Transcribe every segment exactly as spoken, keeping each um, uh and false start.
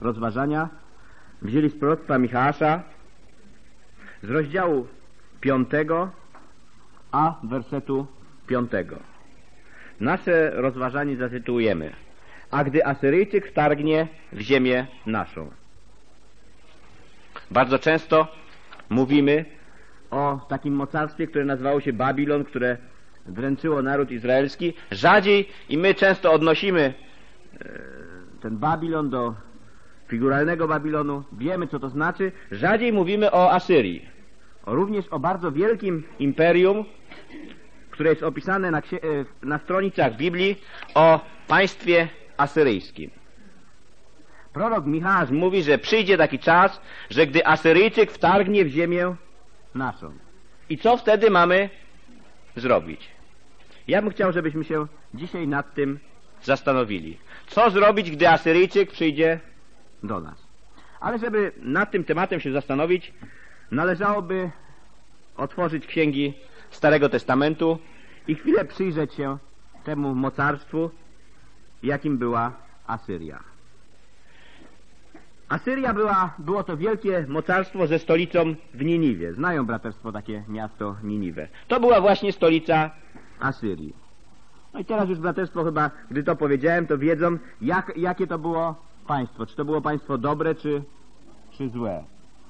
rozważania wzięli z proroctwa Michała z rozdziału piątego, a wersetu piątego. Nasze rozważanie zatytułujemy: A gdy Asyryjczyk wtargnie w ziemię naszą. Bardzo często mówimy o takim mocarstwie, które nazywało się Babilon, które dręczyło naród izraelski. Rzadziej i my często odnosimy ten Babilon do figuralnego Babilonu. Wiemy, co to znaczy. Rzadziej mówimy o Asyrii. O, również o bardzo wielkim imperium, które jest opisane na, na stronicach Biblii, o państwie asyryjskim. Prorok Michał mówi, że przyjdzie taki czas, że gdy Asyryjczyk wtargnie w ziemię naszą. I co wtedy mamy zrobić? Ja bym chciał, żebyśmy się dzisiaj nad tym zastanowili. Co zrobić, gdy Asyryjczyk przyjdzie do nas? Ale żeby nad tym tematem się zastanowić, należałoby otworzyć księgi Starego Testamentu i chwilę przyjrzeć się temu mocarstwu, jakim była Asyria. Asyria była, było to wielkie mocarstwo ze stolicą w Niniwie. Znają braterstwo takie miasto Niniwę. To była właśnie stolica Asyrii. No i teraz już braterstwo chyba, gdy to powiedziałem, to wiedzą, jak, jakie to było państwo. Czy to było państwo dobre, czy, czy złe.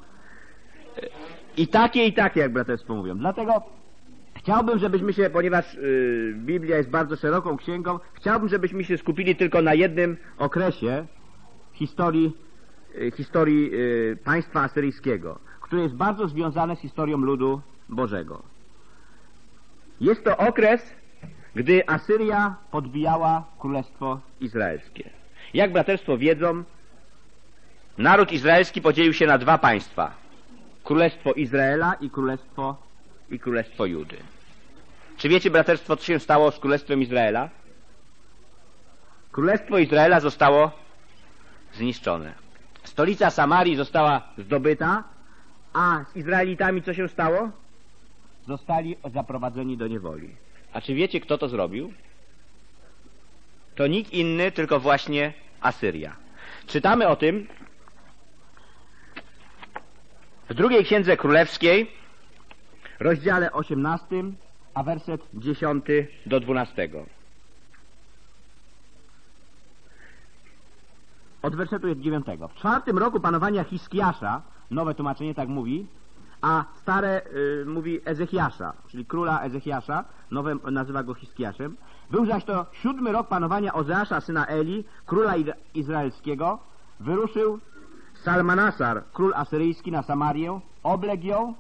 I takie, i takie, jak braterstwo mówią. Dlatego chciałbym, żebyśmy się, ponieważ yy, Biblia jest bardzo szeroką księgą, chciałbym, żebyśmy się skupili tylko na jednym okresie historii, yy, historii yy, państwa asyryjskiego, które jest bardzo związane z historią ludu Bożego. Jest to okres, gdy Asyria podbijała Królestwo Izraelskie. Jak braterstwo wiedzą, naród izraelski podzielił się na dwa państwa. Królestwo Izraela i Królestwo, i Królestwo Judy. Czy wiecie, braterstwo, co się stało z Królestwem Izraela? Królestwo Izraela zostało zniszczone. Stolica Samarii została zdobyta, a z Izraelitami co się stało? Zostali zaprowadzeni do niewoli. A czy wiecie, kto to zrobił? To nikt inny, tylko właśnie Asyria. Czytamy o tym w drugiej Księdze Królewskiej, rozdziale osiemnastym, a werset dziesiąty do dwunastego. Od wersetu dziewiątego. W czwartym roku panowania Hiskiasza, nowe tłumaczenie tak mówi, a stare y, mówi Ezechiasza, czyli króla Ezechiasza, nowe nazywa go Hiskiaszem. Był zaś to siódmy rok panowania Ozeasza, syna Eli, króla izraelskiego. Wyruszył Salmanasar, król asyryjski, na Samarię, obległ ją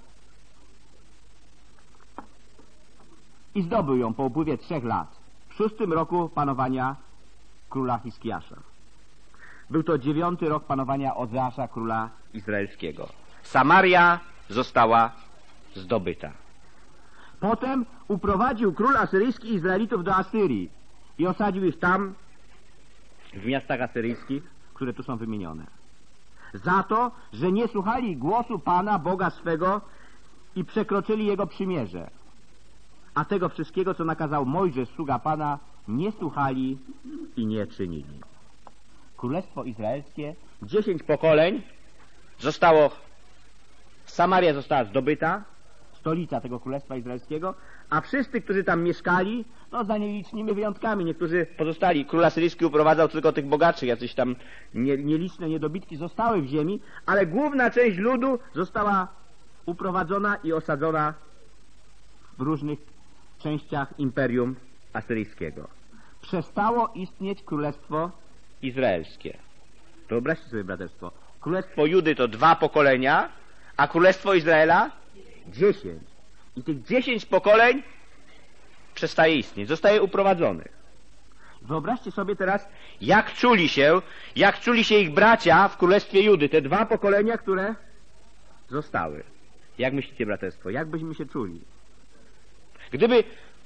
i zdobył ją po upływie trzech lat, w szóstym roku panowania króla Hiskiasza. Był to dziewiąty rok panowania Ozeasza, króla izraelskiego. Samaria została zdobyta. Potem uprowadził król asyryjski Izraelitów do Asyrii i osadził ich tam, w miastach asyryjskich, które tu są wymienione. Za to, że nie słuchali głosu Pana, Boga swego, i przekroczyli Jego przymierze. A tego wszystkiego, co nakazał Mojżesz, sługa Pana, nie słuchali i nie czynili. Królestwo Izraelskie, dziesięć pokoleń zostało, Samaria została zdobyta, stolica tego Królestwa Izraelskiego, a wszyscy, którzy tam mieszkali, no za nielicznymi wyjątkami, niektórzy pozostali. Król asyryjski uprowadzał tylko tych bogatszych, jacyś tam nie, nieliczne niedobitki zostały w ziemi, ale główna część ludu została uprowadzona i osadzona w różnych częściach imperium asyryjskiego. Przestało istnieć Królestwo Izraelskie. Wyobraźcie sobie, braterstwo. Królestwo Judy to dwa pokolenia, a Królestwo Izraela dziesięć. I tych dziesięć pokoleń przestaje istnieć, zostaje uprowadzonych. Wyobraźcie sobie teraz, jak czuli się, jak czuli się ich bracia w Królestwie Judy, te dwa pokolenia, które zostały. Jak myślicie, braterstwo, jak byśmy się czuli? Gdyby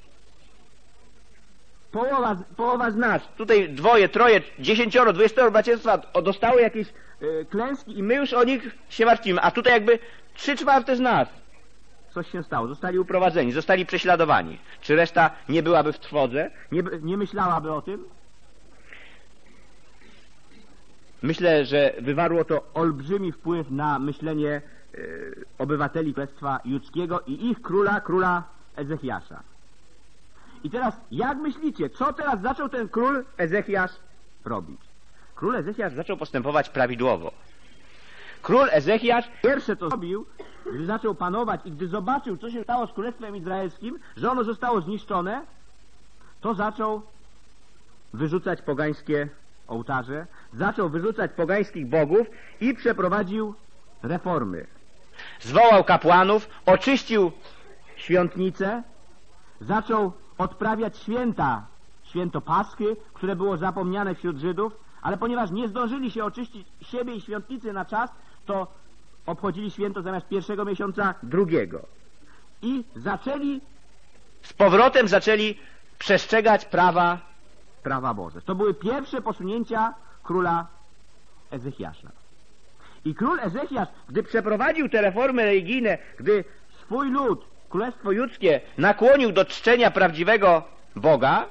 połowa, połowa z nas, tutaj dwoje, troje, dziesięcioro, dwudziestoro braciostwa dostało jakieś y, klęski i my już o nich się martwimy, a tutaj jakby trzy czwarte z nas coś się stało, zostali uprowadzeni, zostali prześladowani. Czy reszta nie byłaby w trwodze? Nie, nie myślałaby o tym? Myślę, że wywarło to olbrzymi wpływ na myślenie e, obywateli Królestwa Judzkiego i ich króla, króla Ezechiasza. I teraz, jak myślicie, co teraz zaczął ten król Ezechiasz robić? Król Ezechiasz zaczął postępować prawidłowo. Król Ezechiasz pierwsze co zrobił, gdy zaczął panować i gdy zobaczył, co się stało z Królestwem Izraelskim, że ono zostało zniszczone, to zaczął wyrzucać pogańskie ołtarze, zaczął wyrzucać pogańskich bogów i przeprowadził reformy. Zwołał kapłanów, oczyścił świątnice, zaczął odprawiać święta, święto Paschy, które było zapomniane wśród Żydów, ale ponieważ nie zdążyli się oczyścić siebie i świątnicy na czas, to obchodzili święto zamiast pierwszego miesiąca drugiego. I zaczęli, z powrotem zaczęli przestrzegać prawa, prawa Boże. To były pierwsze posunięcia króla Ezechiasza. I król Ezechiasz, gdy przeprowadził te reformy religijne, gdy swój lud, Królestwo Judzkie, nakłonił do czczenia prawdziwego Boga,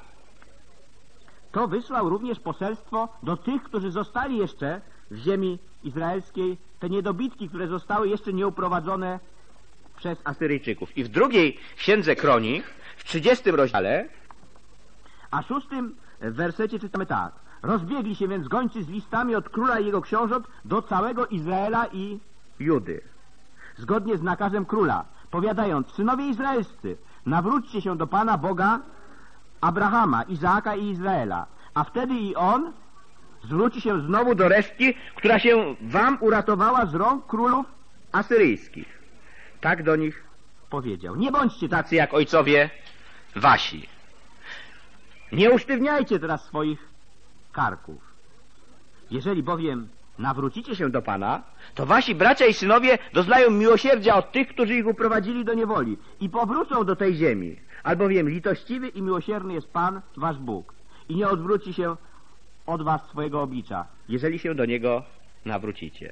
to wysłał również poselstwo do tych, którzy zostali jeszcze w ziemi izraelskiej, te niedobitki, które zostały jeszcze nieuprowadzone przez Asyryjczyków. I w drugiej księdze Kronik, w trzydziestym rozdziale, a szóstym wersecie czytamy tak. Rozbiegli się więc gońcy z listami od króla i jego książąt do całego Izraela i Judy, zgodnie z nakazem króla, powiadając: synowie izraelscy, nawróćcie się do Pana Boga Abrahama, Izaaka i Izraela, a wtedy i On zwróci się znowu do resztki, która się wam uratowała z rąk królów asyryjskich. Tak do nich powiedział. Nie bądźcie tacy jak ojcowie wasi. Nie usztywniajcie teraz swoich karków. Jeżeli bowiem nawrócicie się do Pana, to wasi bracia i synowie doznają miłosierdzia od tych, którzy ich uprowadzili do niewoli i powrócą do tej ziemi. Albowiem litościwy i miłosierny jest Pan, wasz Bóg, i nie odwróci się od was swojego oblicza, jeżeli się do Niego nawrócicie.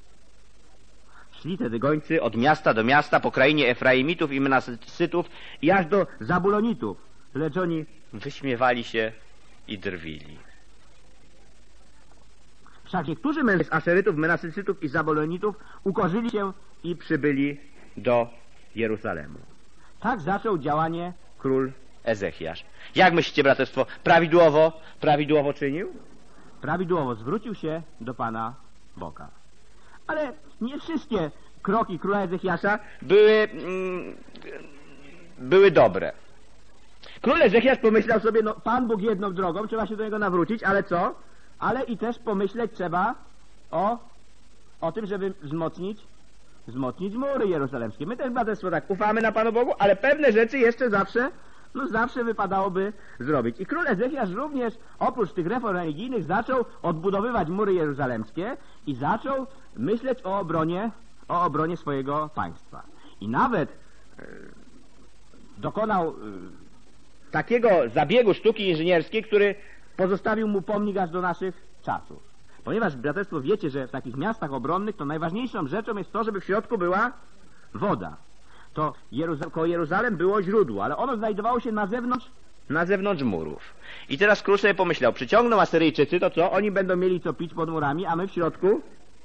Szli tedy gońcy od miasta do miasta po krainie Efraimitów i Menasytów i aż do Zabulonitów, lecz oni wyśmiewali się i drwili. Wszak niektórzy mężczyźni z Aszerytów, Menasytów i Zabulonitów ukorzyli się i przybyli do Jeruzalemu. Tak zaczął działanie król Ezechiasz. Jak myślicie, braterstwo, prawidłowo, prawidłowo czynił? Prawidłowo zwrócił się do Pana Boga. Ale nie wszystkie kroki króla Ezechiasza były, mm, były dobre. Król Ezechiasz pomyślał sobie, no Pan Bóg jedną drogą, trzeba się do Niego nawrócić, ale co? Ale i też pomyśleć trzeba o, o tym, żeby wzmocnić, wzmocnić mury jeruzalemskie. My też, braterstwo, tak ufamy na Panu Bogu, ale pewne rzeczy jeszcze zawsze, no zawsze wypadałoby zrobić. I król Ezechiasz również, oprócz tych reform religijnych, zaczął odbudowywać mury jeruzalemskie i zaczął myśleć o obronie, o obronie swojego państwa. I nawet e, dokonał e, takiego zabiegu sztuki inżynierskiej, który pozostawił mu pomnik aż do naszych czasów. Ponieważ, braterstwo, wiecie, że w takich miastach obronnych to najważniejszą rzeczą jest to, żeby w środku była woda. To Jeruzalem, koło Jeruzalem było źródło, ale ono znajdowało się na zewnątrz, na zewnątrz murów. I teraz król sobie pomyślał, przyciągną Asyryjczycy, to co? Oni będą mieli co pić pod murami, a my w środku?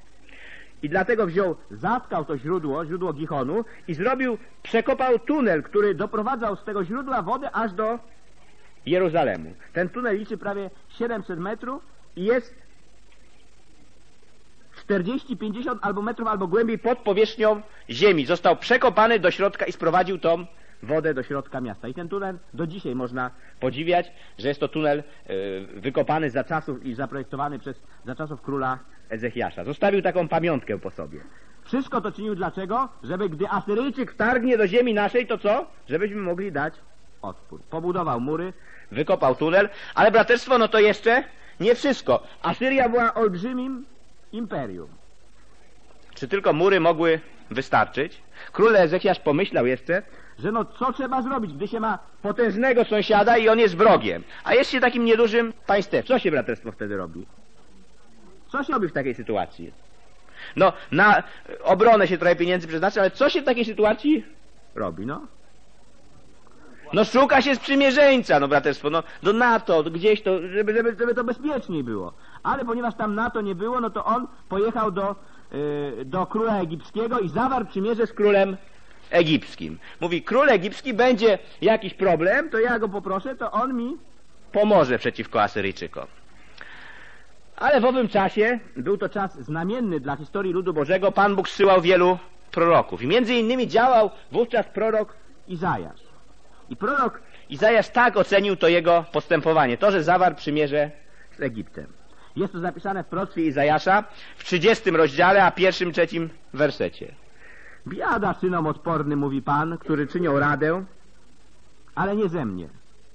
I dlatego wziął, zatkał to źródło, źródło Gichonu i zrobił, przekopał tunel, który doprowadzał z tego źródła wodę aż do Jeruzalemu. Ten tunel liczy prawie siedemset metrów i jest czterdzieści, pięćdziesiąt albo metrów, albo głębiej pod powierzchnią ziemi. Został przekopany do środka i sprowadził tą wodę do środka miasta. I ten tunel do dzisiaj można podziwiać, że jest to tunel y, wykopany za czasów i zaprojektowany przez, za czasów króla Ezechiasza. Zostawił taką pamiątkę po sobie. Wszystko to czynił dlaczego? Żeby gdy Asyryjczyk wtargnie do ziemi naszej, to co? Żebyśmy mogli dać odpór. Pobudował mury, wykopał tunel, ale braterstwo, no to jeszcze nie wszystko. Asyria była olbrzymim imperium. Czy tylko mury mogły wystarczyć? Król Ezechiasz pomyślał jeszcze, że no co trzeba zrobić, gdy się ma potężnego sąsiada i on jest wrogiem, a jest się takim niedużym państwem. Co się, braterstwo, wtedy robi? Co się robi w takiej sytuacji? No, na obronę się trochę pieniędzy przeznaczy, ale co się w takiej sytuacji robi, no? No szuka się sprzymierzeńca, no braterstwo, no do NATO, gdzieś to, żeby, żeby, żeby to bezpieczniej było. Ale ponieważ tam na to nie było, no to on pojechał do, yy, do króla egipskiego i zawarł przymierze z królem egipskim. Mówi, król egipski, będzie jakiś problem, to ja go poproszę, to on mi pomoże przeciwko Asyryjczykom. Ale w owym czasie, był to czas znamienny dla historii ludu Bożego, Pan Bóg zsyłał wielu proroków. I między innymi działał wówczas prorok Izajasz. I prorok Izajasz tak ocenił to jego postępowanie, to, że zawarł przymierze z Egiptem. Jest to zapisane w proroctwie Izajasza w trzydziestym rozdziale, a pierwszym, trzecim wersecie. Biada synom odpornym, mówi Pan, którzy czynią radę, ale nie ze mnie.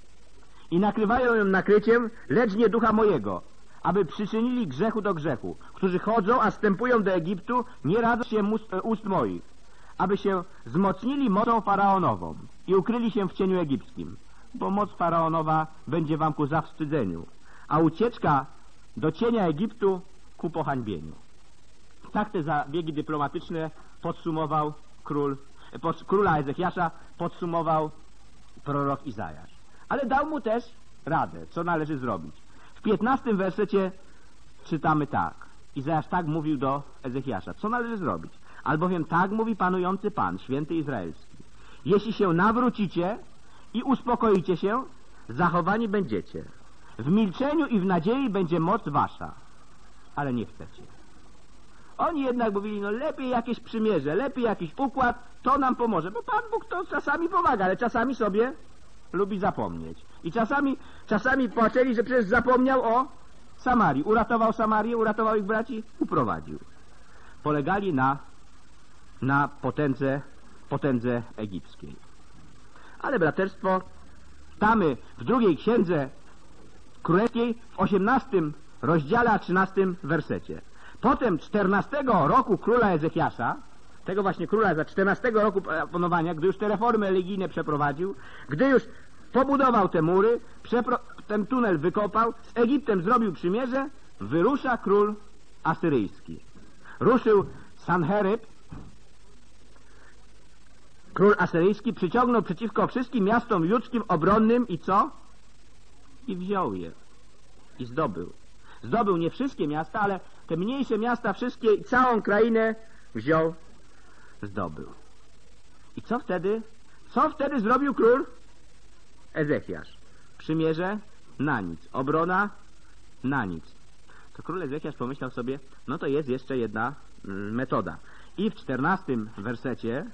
I nakrywają ją nakryciem, lecz nie ducha mojego, aby przyczynili grzechu do grzechu, którzy chodzą, a wstępują do Egiptu, nie radzą się ust, ust moich, aby się wzmocnili mocą faraonową i ukryli się w cieniu egipskim, bo moc faraonowa będzie wam ku zawstydzeniu, a ucieczka do cienia Egiptu ku pohańbieniu. Tak te zabiegi dyplomatyczne podsumował król, pod, króla Ezechiasza podsumował prorok Izajasz. Ale dał mu też radę, co należy zrobić. W piętnastym wersecie czytamy tak. Izajasz tak mówił do Ezechiasza. Co należy zrobić? Albowiem tak mówi panujący Pan, święty Izraelski. Jeśli się nawrócicie i uspokoicie się, zachowani będziecie. W milczeniu i w nadziei będzie moc wasza. Ale nie chcecie. Oni jednak mówili, no lepiej jakieś przymierze, lepiej jakiś układ, to nam pomoże. Bo Pan Bóg to czasami pomaga, ale czasami sobie lubi zapomnieć. I czasami, czasami płaczeli, że przecież zapomniał o Samarii. Uratował Samarię, uratował ich braci, uprowadził. Polegali na, na potędze, potędze egipskiej. Ale braterstwo, czytamy w drugiej księdze królewskiej w osiemnastym rozdziale, a trzynastym wersecie. Potem czternastego roku króla Ezechiasza, tego właśnie króla za czternastego roku panowania, gdy już te reformy religijne przeprowadził, gdy już pobudował te mury, ten tunel wykopał, z Egiptem zrobił przymierze, wyrusza król asyryjski. Ruszył Sancheryb, król asyryjski, przyciągnął przeciwko wszystkim miastom judzkim obronnym i co? I wziął je. I zdobył. Zdobył nie wszystkie miasta, ale te mniejsze miasta, wszystkie i całą krainę wziął, zdobył. I co wtedy? Co wtedy zrobił król Ezechiasz? Przymierze? Na nic. Obrona? Na nic. To król Ezechiasz pomyślał sobie, no to jest jeszcze jedna mm, metoda. I w czternastym wersecie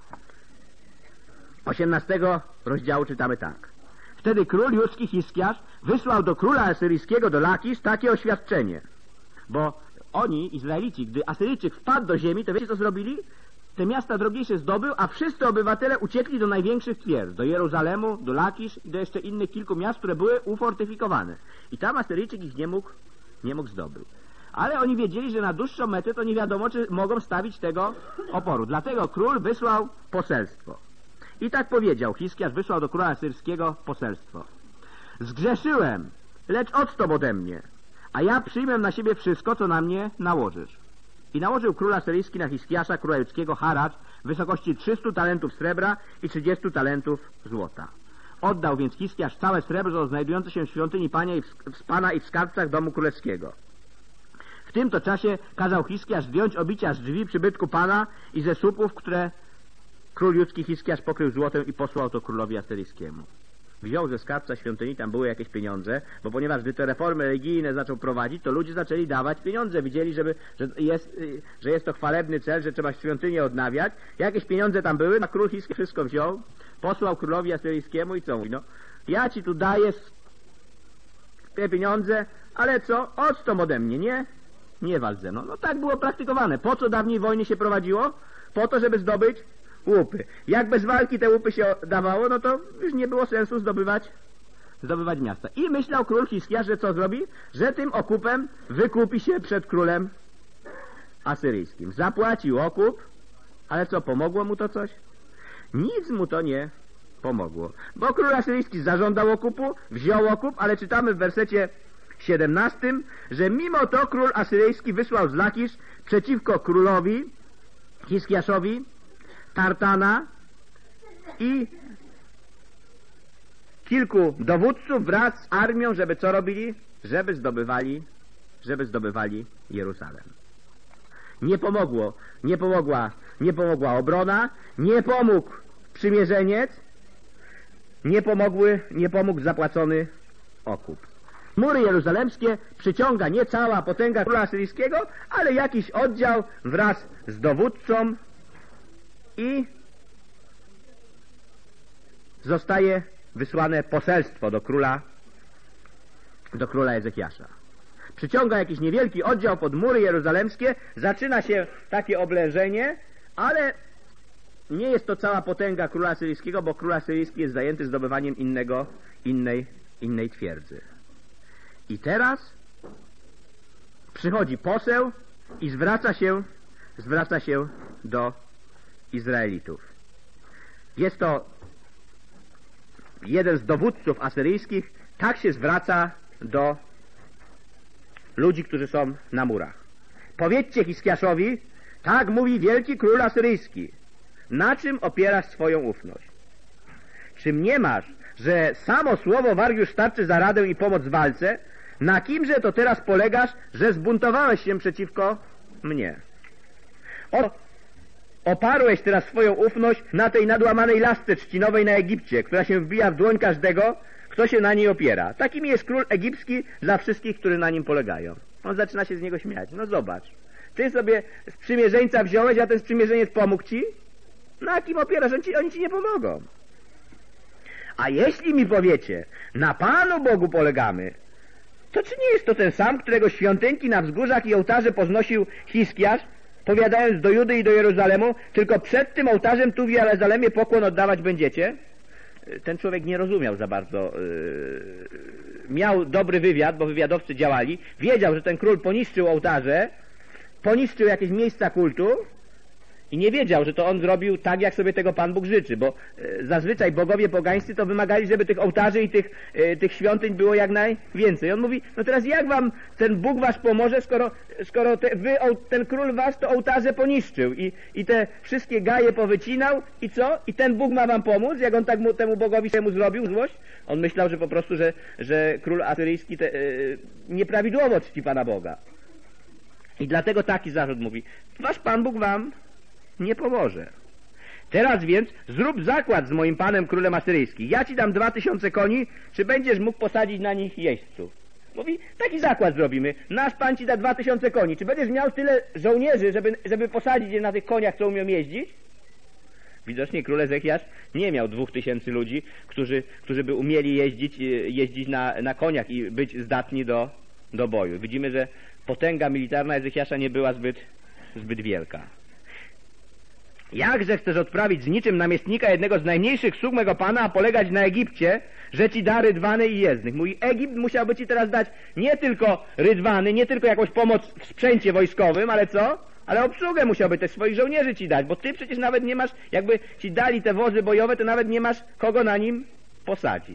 osiemnastego rozdziału czytamy tak. Wtedy król judzki Hiskiasz wysłał do króla asyryjskiego, do Lakisz, takie oświadczenie. Bo oni, Izraelici, gdy Asyryjczyk wpadł do ziemi, to wiecie co zrobili? Te miasta drobniejsze zdobył, a wszyscy obywatele uciekli do największych twierdz, do Jeruzalemu, do Lakisz i do jeszcze innych kilku miast, które były ufortyfikowane. I tam Asyryjczyk ich nie mógł, nie mógł zdobyć. Ale oni wiedzieli, że na dłuższą metę to nie wiadomo, czy mogą stawić tego oporu. Dlatego król wysłał poselstwo. I tak powiedział, Hiskiasz wysłał do króla asyrskiego poselstwo. Zgrzeszyłem, lecz odstąp ode mnie, a ja przyjmę na siebie wszystko, co na mnie nałożysz. I nałożył król asyryjski na Hiskiasza, króla judzkiego, haracz w wysokości trzystu talentów srebra i trzydziestu talentów złota. Oddał więc Hiskiasz całe srebro znajdujące się w świątyni Pania i w, w Pana i w skarbcach domu królewskiego. W tym to czasie kazał Hiskiasz zdjąć obicia z drzwi przybytku Pana i ze słupów, które król judzki Hiskiasz pokrył złotem i posłał to królowi asyryjskiemu. Wziął ze skarbca świątyni, tam były jakieś pieniądze, bo ponieważ gdy te reformy religijne zaczął prowadzić, to ludzie zaczęli dawać pieniądze. Widzieli, żeby, że, jest, że jest to chwalebny cel, że trzeba świątynię odnawiać. Jakieś pieniądze tam były, a król Hiskiasz wszystko wziął, posłał królowi asyryjskiemu i co mówi? No, ja ci tu daję te pieniądze, ale co? Odstąp ode mnie, nie? Nie wal ze mną. No tak było praktykowane. Po co dawniej wojny się prowadziło? Po to, żeby zdobyć łupy. Jak bez walki te łupy się dawało, no to już nie było sensu zdobywać, zdobywać miasta. I myślał król Hiskiasz, że co zrobi? Że tym okupem wykupi się przed królem asyryjskim. Zapłacił okup, ale co, pomogło mu to coś? Nic mu to nie pomogło. Bo król asyryjski zażądał okupu, wziął okup, ale czytamy w wersecie siedemnastym, że mimo to król asyryjski wysłał z Lakisz przeciwko królowi Hiskiaszowi Tartana i kilku dowódców wraz z armią, żeby co robili? Żeby zdobywali żeby zdobywali Jeruzalem. Nie pomogło, nie pomogła, nie pomogła obrona, nie pomógł przymierzeniec, nie pomogły, nie pomógł zapłacony okup. Mury jeruzalemskie przyciąga nie cała potęga króla asyryjskiego, ale jakiś oddział wraz z dowódcą i zostaje wysłane poselstwo do króla, do króla Ezechiasza. Przyciąga jakiś niewielki oddział pod mury jeruzalemskie, zaczyna się takie oblężenie, ale nie jest to cała potęga króla asyryjskiego, bo król asyryjski jest zajęty zdobywaniem innego, innej, innej twierdzy. I teraz przychodzi poseł i zwraca się, zwraca się do Izraelitów. Jest to jeden z dowódców asyryjskich, tak się zwraca do ludzi, którzy są na murach. Powiedzcie Hiskiaszowi, tak mówi wielki król asyryjski, na czym opierasz swoją ufność? Czy mniemasz, że samo słowo wargi już starczy za radę i pomoc w walce? Na kimże to teraz polegasz, że zbuntowałeś się przeciwko mnie? O, oparłeś teraz swoją ufność na tej nadłamanej lasce trzcinowej na Egipcie, która się wbija w dłoń każdego, kto się na niej opiera. Takim jest król egipski dla wszystkich, którzy na nim polegają. On zaczyna się z niego śmiać. No zobacz, ty sobie sprzymierzeńca wziąłeś, a ten sprzymierzeniec pomógł ci? Na kim opierasz? On ci, oni ci nie pomogą. A jeśli mi powiecie, na Panu Bogu polegamy, to czy nie jest to ten sam, którego świątynki na wzgórzach i ołtarze poznosił Hiskiasz, powiadając do Judy i do Jeruzalemu, tylko przed tym ołtarzem tu w Jerozolimie pokłon oddawać będziecie? Ten człowiek nie rozumiał za bardzo. Yy, miał dobry wywiad, bo wywiadowcy działali. Wiedział, że ten król poniszczył ołtarze, poniszczył jakieś miejsca kultu i nie wiedział, że to on zrobił tak, jak sobie tego Pan Bóg życzy, bo yy, zazwyczaj bogowie pogańscy to wymagali, żeby tych ołtarzy i tych, yy, tych świątyń było jak najwięcej. On mówi, no teraz jak wam ten Bóg wasz pomoże, skoro, skoro te, wy, ten król wasz to ołtarze poniszczył i, i te wszystkie gaje powycinał i co? I ten Bóg ma wam pomóc? Jak on tak mu, temu Bogowi temu zrobił złość? On myślał, że po prostu, że, że król asyryjski te, yy, nieprawidłowo czci Pana Boga. I dlatego taki zarzut mówi, wasz Pan Bóg wam nie pomoże. Teraz więc zrób zakład z moim panem królem asyryjskim. Ja ci dam dwa tysiące koni, czy będziesz mógł posadzić na nich jeźdźców? Mówi, taki zakład zrobimy. Nasz pan ci da dwa tysiące koni. Czy będziesz miał tyle żołnierzy, żeby, żeby posadzić je na tych koniach, co umią jeździć? Widocznie król Ezechiasz nie miał dwóch tysięcy ludzi, którzy, którzy by umieli jeździć, jeździć na, na koniach i być zdatni do, do boju. Widzimy, że potęga militarna Ezechiasza nie była zbyt, zbyt wielka. Jakże chcesz odprawić z niczym namiestnika jednego z najmniejszych sług mego pana, a polegać na Egipcie, że ci da rydwany i jezdnych? Mój Egipt musiałby ci teraz dać nie tylko rydwany, nie tylko jakąś pomoc w sprzęcie wojskowym, ale co? Ale obsługę musiałby też swoich żołnierzy ci dać, bo ty przecież nawet nie masz, jakby ci dali te wozy bojowe, to nawet nie masz kogo na nim posadzić.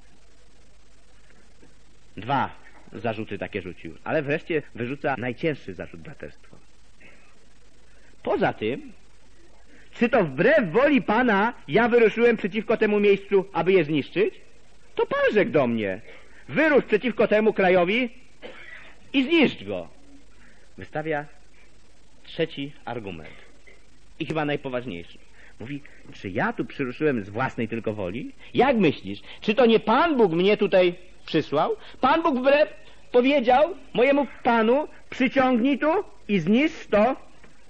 Dwa zarzuty takie rzucił, ale wreszcie wyrzuca najcięższy zarzut braterstwo. Poza tym, czy to wbrew woli Pana ja wyruszyłem przeciwko temu miejscu, aby je zniszczyć? To Pan rzekł do mnie, wyrusz przeciwko temu krajowi i zniszcz go. Wystawia trzeci argument i chyba najpoważniejszy. Mówi, czy ja tu przyruszyłem z własnej tylko woli? Jak myślisz, czy to nie Pan Bóg mnie tutaj przysłał? Pan Bóg wbrew powiedział mojemu Panu, przyciągnij tu i zniszcz to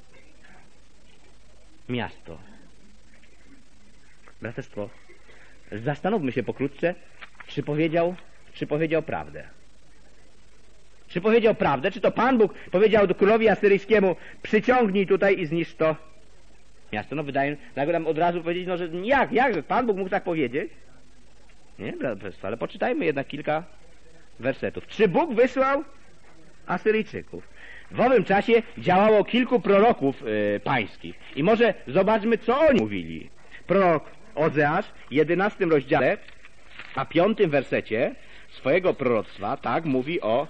miasto. Braterstwo, zastanówmy się pokrótce, czy powiedział, czy powiedział prawdę. Czy powiedział prawdę? Czy to Pan Bóg powiedział do królowi asyryjskiemu, przyciągnij tutaj i zniszcz to miasto? No wydaje się, nam od razu powiedzieć, no że jak, jak, Pan Bóg mógł tak powiedzieć? Nie, braterstwo, ale poczytajmy jednak kilka wersetów. Czy Bóg wysłał Asyryjczyków? W owym czasie działało kilku proroków y, pańskich. I może zobaczmy, co oni mówili. Prorok Ozeasz w jedenastym rozdziale, a piątym wersecie swojego proroctwa, tak, mówi o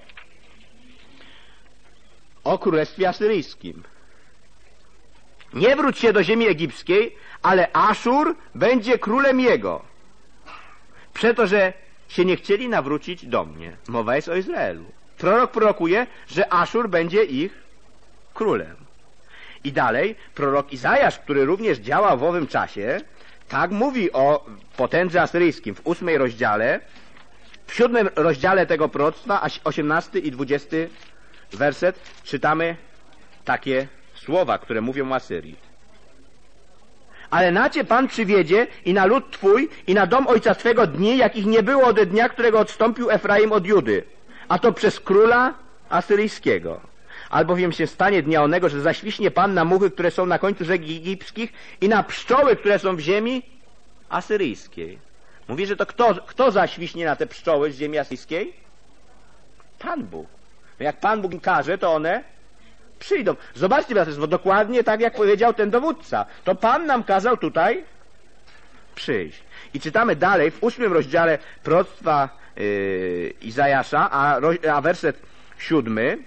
o królestwie asyryjskim. Nie wróć się do ziemi egipskiej, ale Aszur będzie królem jego. Przeto, że się nie chcieli nawrócić do mnie. Mowa jest o Izraelu. prorok prorokuje, że Aszur będzie ich królem. I dalej prorok Izajasz, który również działał w owym czasie, tak mówi o potędze asyryjskim w ósmej rozdziale, w siódmym rozdziale tego proroctwa, a osiemnasty i dwudziesty werset, czytamy takie słowa, które mówią o Asyrii. Ale na cię Pan przywiedzie i na lud twój i na dom ojca twego dni, jakich nie było ode dnia, którego odstąpił Efraim od Judy, a to przez króla asyryjskiego. Albowiem się stanie dnia onego, że zaświśnie Pan na muchy, które są na końcu rzek egipskich i na pszczoły, które są w ziemi asyryjskiej. Mówi, że to kto, kto zaświśnie na te pszczoły z ziemi asyryjskiej? Pan Bóg. No jak Pan Bóg im każe, to one przyjdą. Zobaczcie, braterstwo, dokładnie tak jak powiedział ten dowódca. To Pan nam kazał tutaj przyjść. I czytamy dalej w ósmym rozdziale proroctwa yy, Izajasza, a, a werset siódmy.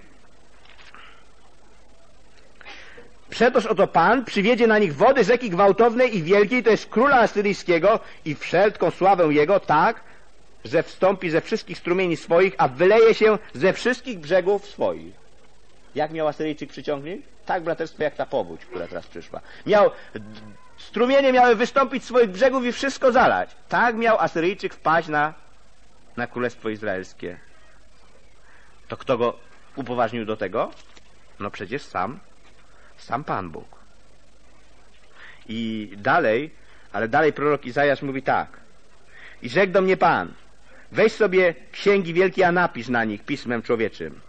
Przetoż oto Pan przywiedzie na nich wody rzeki gwałtownej i wielkiej, to jest króla asyryjskiego i wszelką sławę jego, tak, że wstąpi ze wszystkich strumieni swoich, a wyleje się ze wszystkich brzegów swoich. Jak miał Asyryjczyk przyciągnąć? Tak, braterstwo, jak ta powódź, która teraz przyszła. Miał, strumienie miały wystąpić z swoich brzegów i wszystko zalać. Tak miał Asyryjczyk wpaść na, na Królestwo Izraelskie. To kto go upoważnił do tego? No przecież sam, sam Pan Bóg. I dalej, ale dalej prorok Izajasz mówi tak. I rzekł do mnie Pan, weź sobie księgi wielkie, a napisz na nich pismem człowieczym.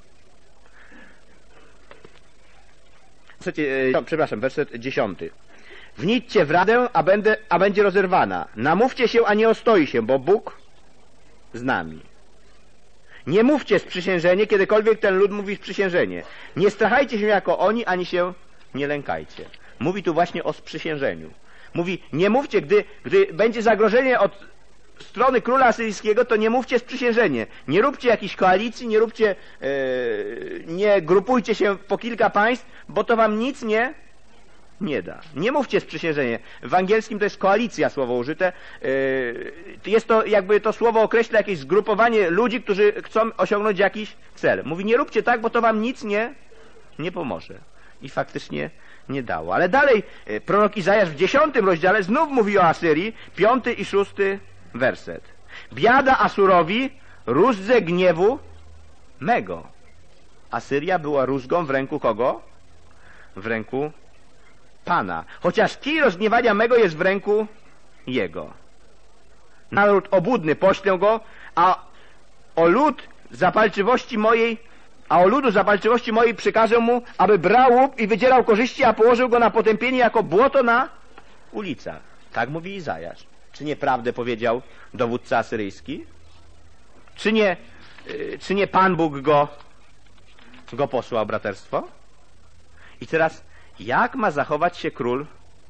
No, przepraszam, werset dziesiąty. Wnićcie w radę, a, będę, a będzie rozerwana. Namówcie się, a nie ostoi się, bo Bóg z nami. Nie mówcie sprzysiężenie, kiedykolwiek ten lud mówi sprzysiężenie. Nie strachajcie się jako oni, ani się nie lękajcie. Mówi tu właśnie o sprzysiężeniu. Mówi, nie mówcie, gdy, gdy będzie zagrożenie od strony króla asyryjskiego, to nie mówcie sprzysiężenie. Nie róbcie jakiejś koalicji, nie róbcie, yy, nie grupujcie się po kilka państw, bo to wam nic nie, nie da. Nie mówcie sprzysiężenie. W angielskim to jest koalicja słowo użyte. Yy, jest to, jakby to słowo określa jakieś zgrupowanie ludzi, którzy chcą osiągnąć jakiś cel. Mówi, nie róbcie tak, bo to wam nic nie, nie pomoże. I faktycznie nie dało. Ale dalej prorok Izajasz w dziesiątym rozdziale znów mówi o Asyrii, piąty i szósty werset. Biada Asurowi, różdżę gniewu mego. Asyria była różdżą w ręku kogo? W ręku Pana. Chociaż kij rozgniewania mego jest w ręku Jego. Naród obłudny poślę go, a o lud zapalczywości mojej, a o ludu zapalczywości mojej przykażę mu, aby brał łup i wydzierał korzyści, a położył go na potępienie jako błoto na ulicach. Tak mówi Izajasz. Czy nieprawdę powiedział dowódca asyryjski? Czy nie, yy, czy nie Pan Bóg go, go posłał, braterstwo? I teraz, jak ma zachować się król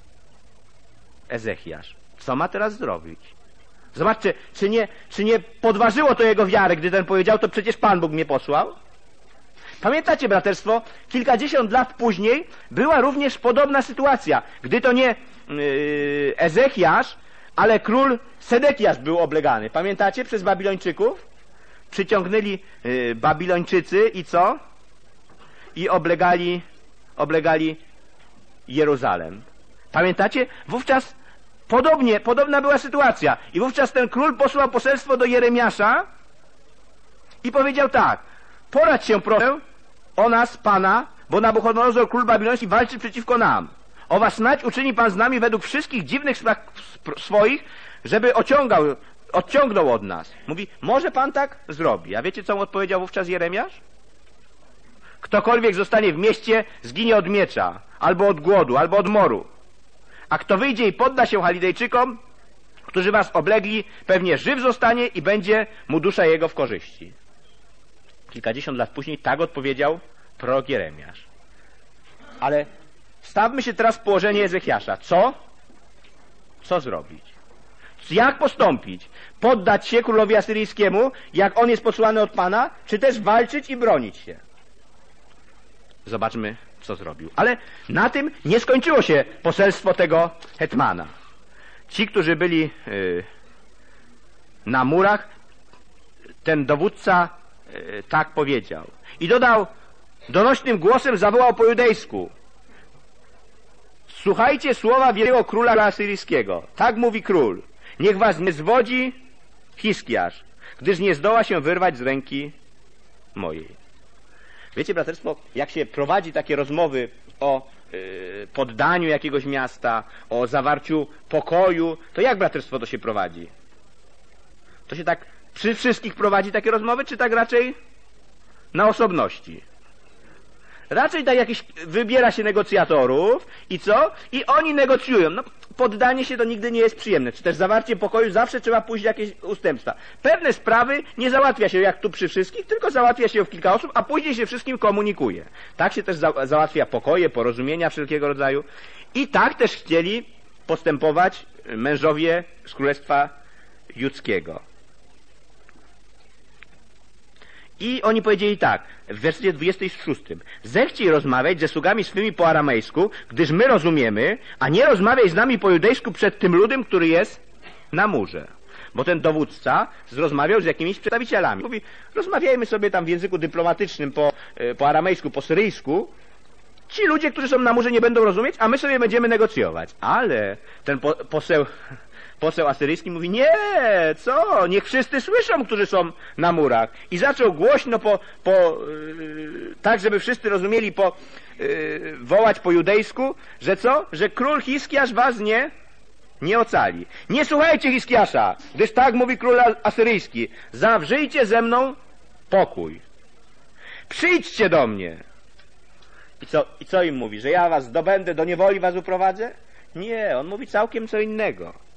Ezechiasz? Co ma teraz zrobić? Zobaczcie, czy nie, czy nie podważyło to jego wiarę, gdy ten powiedział, to przecież Pan Bóg mnie posłał? Pamiętacie, braterstwo, kilkadziesiąt lat później była również podobna sytuacja, gdy to nie yy, Ezechiasz, ale król Sedekiasz był oblegany. Pamiętacie, przez Babilończyków? Przyciągnęli yy, Babilończycy i co? I oblegali, oblegali Jeruzalem. Pamiętacie? Wówczas podobnie, podobna była sytuacja. I wówczas ten król posłał poselstwo do Jeremiasza i powiedział tak: poradź się proszę o nas, Pana, bo Nabuchodonozor, król babiloński, walczy przeciwko nam. O was snadź uczyni Pan z nami według wszystkich dziwnych spraw swoich, żeby ociągał, odciągnął od nas. Mówi, może Pan tak zrobi. A wiecie, co mu odpowiedział wówczas Jeremiasz? Ktokolwiek zostanie w mieście, zginie od miecza, albo od głodu, albo od moru. A kto wyjdzie i podda się Chaldejczykom, którzy was oblegli, pewnie żyw zostanie i będzie mu dusza jego w korzyści. Kilkadziesiąt lat później tak odpowiedział prorok Jeremiasz. Ale stawmy się teraz w położenie Ezechiasza. Co? Co zrobić? Jak postąpić? Poddać się królowi asyryjskiemu, jak on jest posłany od Pana, czy też walczyć i bronić się? Zobaczmy, co zrobił. Ale na tym nie skończyło się poselstwo tego hetmana. Ci, którzy byli yy, na murach, ten dowódca e, tak powiedział. I dodał, donośnym głosem zawołał po judejsku: słuchajcie słowa wielkiego króla asyryjskiego. Tak mówi król: niech was nie zwodzi Hiskiasz, gdyż nie zdoła się wyrwać z ręki mojej. Wiecie, braterstwo, jak się prowadzi takie rozmowy o y, poddaniu jakiegoś miasta, o zawarciu pokoju, to jak, braterstwo, to się prowadzi? To się tak przy wszystkich prowadzi takie rozmowy, czy tak raczej na osobności? Raczej tak jakieś wybiera się negocjatorów i co? I oni negocjują. No, poddanie się to nigdy nie jest przyjemne. Czy też zawarcie pokoju, zawsze trzeba pójść jakieś ustępstwa. Pewne sprawy nie załatwia się jak tu przy wszystkich, tylko załatwia się w kilka osób, a później się wszystkim komunikuje. Tak się też za załatwia pokoje, porozumienia wszelkiego rodzaju. I tak też chcieli postępować mężowie z Królestwa Judzkiego. I oni powiedzieli tak, w wersecie dwudziestym szóstym. Zechciej rozmawiać ze sługami swymi po aramejsku, gdyż my rozumiemy, a nie rozmawiaj z nami po judejsku przed tym ludem, który jest na murze. Bo ten dowódca rozmawiał z jakimiś przedstawicielami. Mówi, rozmawiajmy sobie tam w języku dyplomatycznym po, po aramejsku, po syryjsku. Ci ludzie, którzy są na murze, nie będą rozumieć, a my sobie będziemy negocjować. Ale ten po, poseł... Poseł asyryjski mówi, nie, co, niech wszyscy słyszą, którzy są na murach. I zaczął głośno po, po yy, tak, żeby wszyscy rozumieli, po, yy, wołać po judejsku, że co, że król Hiskiasz was nie, nie ocali. Nie słuchajcie Hiskiasza, gdyż tak mówi król asyryjski, zawrzyjcie ze mną pokój. Przyjdźcie do mnie. I co, i co im mówi, że ja was zdobędę, do niewoli was uprowadzę? Nie, on mówi całkiem co innego.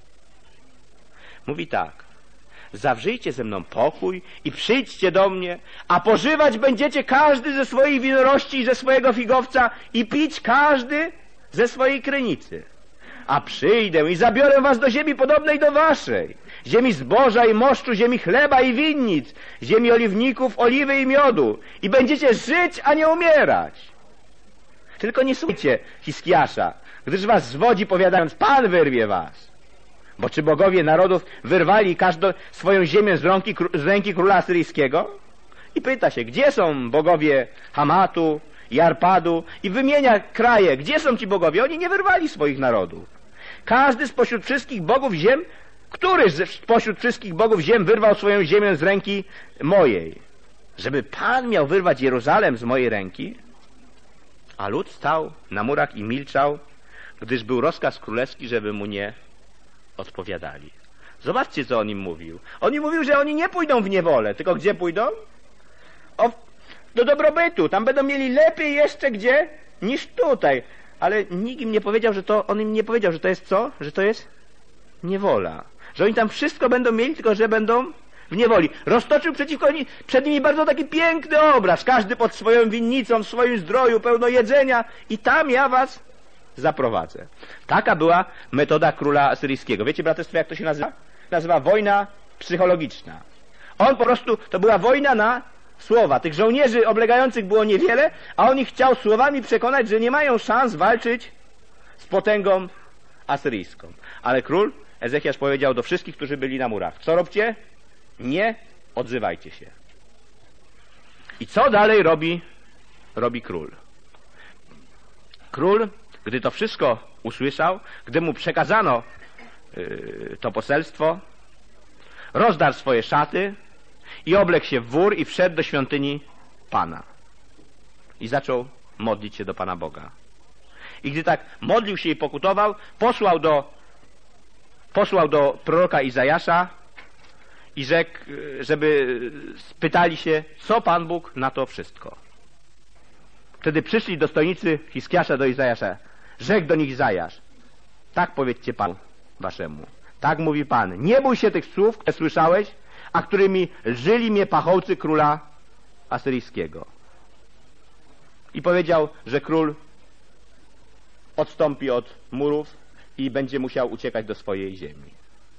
Mówi tak, zawrzyjcie ze mną pokój i przyjdźcie do mnie, a pożywać będziecie każdy ze swojej winorości i ze swojego figowca i pić każdy ze swojej krynicy. A przyjdę i zabiorę was do ziemi podobnej do waszej, ziemi zboża i moszczu, ziemi chleba i winnic, ziemi oliwników, oliwy i miodu i będziecie żyć, a nie umierać. Tylko nie słuchajcie Hiskiasza, gdyż was zwodzi, powiadając, Pan wyrwie was. Bo czy bogowie narodów wyrwali każdą swoją ziemię z ręki, z ręki króla asyryjskiego? I pyta się, gdzie są bogowie Hamatu i Arpadu? I wymienia kraje, gdzie są ci bogowie? Oni nie wyrwali swoich narodów. Każdy spośród wszystkich bogów ziem, który spośród wszystkich bogów ziem wyrwał swoją ziemię z ręki mojej? Żeby Pan miał wyrwać Jeruzalem z mojej ręki? A lud stał na murach i milczał, gdyż był rozkaz królewski, żeby mu nie odpowiadali. Zobaczcie, co on im mówił. On im mówił, że oni nie pójdą w niewolę, tylko gdzie pójdą? O, do dobrobytu. Tam będą mieli lepiej jeszcze gdzie niż tutaj. Ale nikt im nie powiedział, że to, on im nie powiedział, że to jest co? Że to jest niewola. Że oni tam wszystko będą mieli, tylko że będą w niewoli. Roztoczył przeciwko nimi, przed nimi bardzo taki piękny obraz. Każdy pod swoją winnicą, w swoim zdroju, pełno jedzenia. I tam ja was zaprowadzę. Taka była metoda króla asyryjskiego. Wiecie, braterstwo, jak to się nazywa? Nazywa wojna psychologiczna. On po prostu, to była wojna na słowa. Tych żołnierzy oblegających było niewiele, a on ich chciał słowami przekonać, że nie mają szans walczyć z potęgą asyryjską. Ale król Ezechiasz powiedział do wszystkich, którzy byli na murach, co róbcie? Nie odzywajcie się. I co dalej robi, robi król? Król, gdy to wszystko usłyszał, gdy mu przekazano yy, to poselstwo, rozdarł swoje szaty i oblekł się w wór i wszedł do świątyni Pana. I zaczął modlić się do Pana Boga. I gdy tak modlił się i pokutował, posłał do, posłał do proroka Izajasza i rzekł, żeby spytali się, co Pan Bóg na to wszystko. Wtedy przyszli dostojnicy Hiskiasza do Izajasza. Rzekł do nich Izajasz, tak powiedzcie Panu waszemu. Tak mówi Pan, nie bój się tych słów, które słyszałeś, a którymi lżyli mnie pachołcy króla asyryjskiego. I powiedział, że król odstąpi od murów i będzie musiał uciekać do swojej ziemi.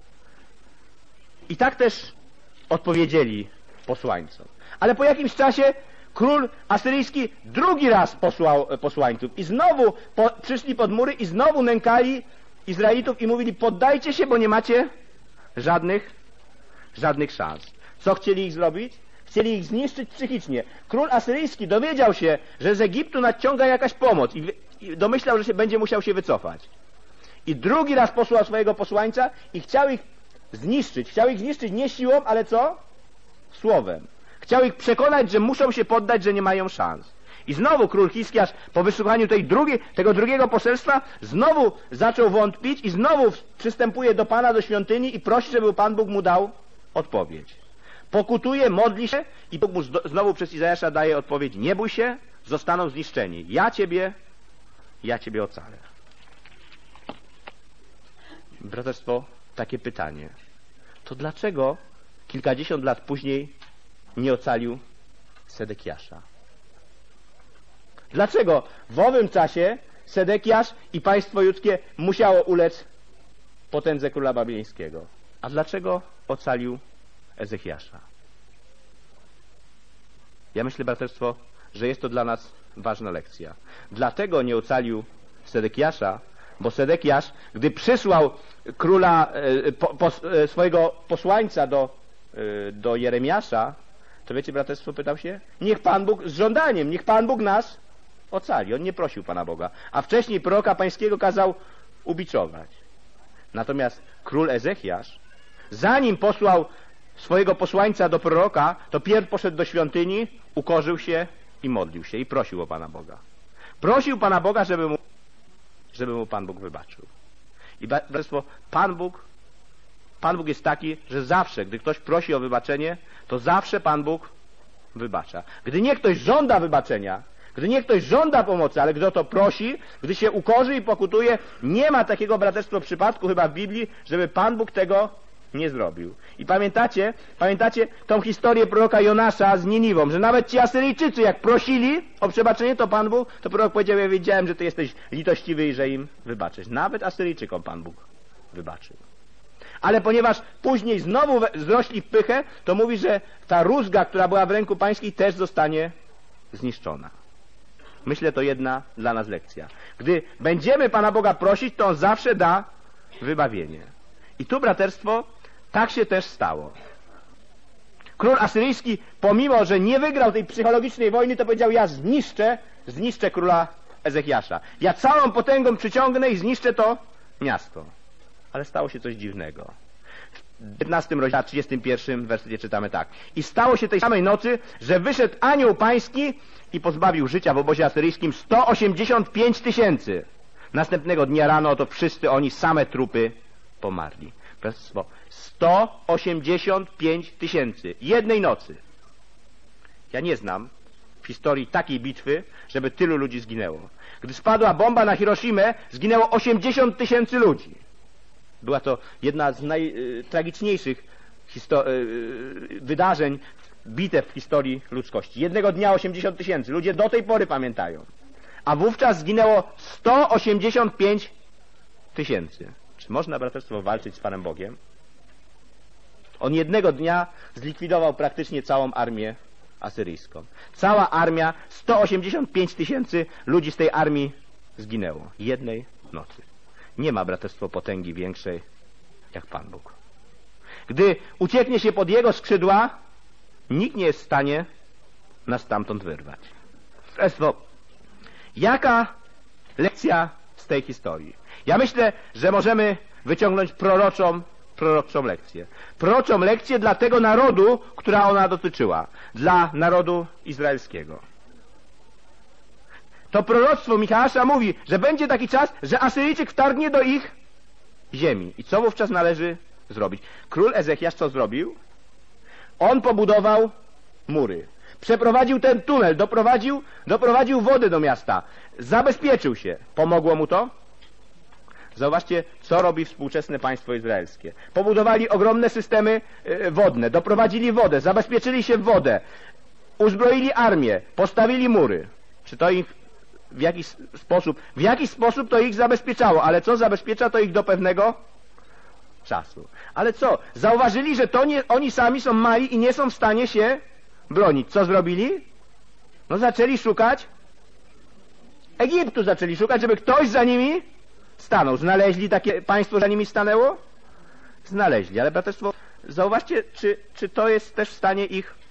I tak też odpowiedzieli posłańcom. Ale po jakimś czasie król asyryjski drugi raz posłał posłańców i znowu po, przyszli pod mury i znowu nękali Izraelitów i mówili, poddajcie się, bo nie macie żadnych, żadnych szans. Co chcieli ich zrobić? chcieli ich zniszczyć psychicznie. Król asyryjski dowiedział się, że z Egiptu nadciąga jakaś pomoc i, i domyślał, że się będzie musiał się wycofać. I drugi raz posłał swojego posłańca i chciał ich zniszczyć. Chciał ich zniszczyć nie siłą, ale co? Słowem. Chciał ich przekonać, że muszą się poddać, że nie mają szans. I znowu król Hiskiasz po wysłuchaniu tej drugiej, tego drugiego poselstwa znowu zaczął wątpić i znowu przystępuje do Pana, do świątyni i prosi, żeby Pan Bóg mu dał odpowiedź. Pokutuje, modli się i Bóg mu znowu przez Izajasza daje odpowiedź: nie bój się, zostaną zniszczeni. Ja Ciebie, ja Ciebie ocalę. Braterstwo, takie pytanie. To dlaczego kilkadziesiąt lat później nie ocalił Sedekiasza? Dlaczego w owym czasie Sedekiasz i państwo judzkie musiało ulec potędze króla babilońskiego? A dlaczego ocalił Ezechiasza? Ja myślę, braterstwo, że jest to dla nas ważna lekcja. Dlatego nie ocalił Sedekiasza, bo Sedekiasz, gdy przysłał króla, po, po, swojego posłańca do, do Jeremiasza, to wiecie, braterstwo, pytał się, niech Pan Bóg, z żądaniem, niech Pan Bóg nas ocali. On nie prosił Pana Boga. A wcześniej proroka pańskiego kazał ubiczować. Natomiast król Ezechiasz, zanim posłał swojego posłańca do proroka, to pierw poszedł do świątyni, ukorzył się i modlił się i prosił o Pana Boga. Prosił Pana Boga, żeby mu, żeby mu Pan Bóg wybaczył. I braterstwo, Pan Bóg, Pan Bóg jest taki, że zawsze, gdy ktoś prosi o wybaczenie, to zawsze Pan Bóg wybacza. Gdy nie ktoś żąda wybaczenia, gdy nie ktoś żąda pomocy, ale gdy o to prosi, gdy się ukorzy i pokutuje, nie ma takiego, braterstwo, przypadku chyba w Biblii, żeby Pan Bóg tego nie zrobił. I pamiętacie, pamiętacie tą historię proroka Jonasza z Niniwą, że nawet ci Asyryjczycy, jak prosili o przebaczenie, to Pan Bóg, to prorok powiedział: ja wiedziałem, że ty jesteś litościwy i że im wybaczysz. Nawet Asyryjczykom Pan Bóg wybaczył. Ale ponieważ później znowu wzrośli w pychę, to mówi, że ta rózga, która była w ręku pańskiej, też zostanie zniszczona. Myślę, to jedna dla nas lekcja. Gdy będziemy Pana Boga prosić, to On zawsze da wybawienie. I tu, braterstwo, tak się też stało. Król asyryjski, pomimo że nie wygrał tej psychologicznej wojny, to powiedział: ja zniszczę, zniszczę króla Ezechiasza. Ja całą potęgą przyciągnę i zniszczę to miasto. Ale stało się coś dziwnego. W piętnastym rozdziale, trzydziestym pierwszym wersecie czytamy tak: i stało się tej samej nocy, że wyszedł anioł pański i pozbawił życia w obozie asyryjskim sto osiemdziesiąt pięć tysięcy. Następnego dnia rano oto wszyscy oni, same trupy, pomarli. sto osiemdziesiąt pięć tysięcy jednej nocy. Ja nie znam w historii takiej bitwy, żeby tylu ludzi zginęło. Gdy spadła bomba na Hiroshimę, zginęło osiemdziesiąt tysięcy ludzi. Była to jedna z najtragiczniejszych wydarzeń, bitew w historii ludzkości. Jednego dnia osiemdziesiąt tysięcy. Ludzie do tej pory pamiętają. A wówczas zginęło sto osiemdziesiąt pięć tysięcy. Czy można, braterstwo, walczyć z Panem Bogiem? On jednego dnia zlikwidował praktycznie całą armię asyryjską. Cała armia, sto osiemdziesiąt pięć tysięcy ludzi z tej armii zginęło. Jednej nocy. Nie ma, braterstwo, potęgi większej jak Pan Bóg. Gdy ucieknie się pod Jego skrzydła, nikt nie jest w stanie nas stamtąd wyrwać. Braterstwo, jaka lekcja z tej historii? Ja myślę, że możemy wyciągnąć proroczą, proroczą lekcję. Proroczą lekcję dla tego narodu, która ona dotyczyła. Dla narodu izraelskiego. To proroctwo Michała mówi, że będzie taki czas, że Asyryjczyk wtargnie do ich ziemi. I co wówczas należy zrobić? Król Ezechiasz co zrobił? On pobudował mury. Przeprowadził ten tunel, doprowadził, doprowadził wodę do miasta. Zabezpieczył się. Pomogło mu to? Zauważcie, co robi współczesne państwo izraelskie. Pobudowali ogromne systemy wodne, doprowadzili wodę, zabezpieczyli się w wodę, uzbroili armię, postawili mury. Czy to ich w jakiś sposób, w jakiś sposób to ich zabezpieczało, ale co zabezpiecza to ich do pewnego czasu. Ale co? Zauważyli, że to nie, oni sami są mali i nie są w stanie się bronić. Co zrobili? No zaczęli szukać Egiptu, zaczęli szukać, żeby ktoś za nimi stanął. Znaleźli takie państwo, za nimi stanęło? Znaleźli, ale braterstwo, zauważcie, czy, czy to jest też w stanie ich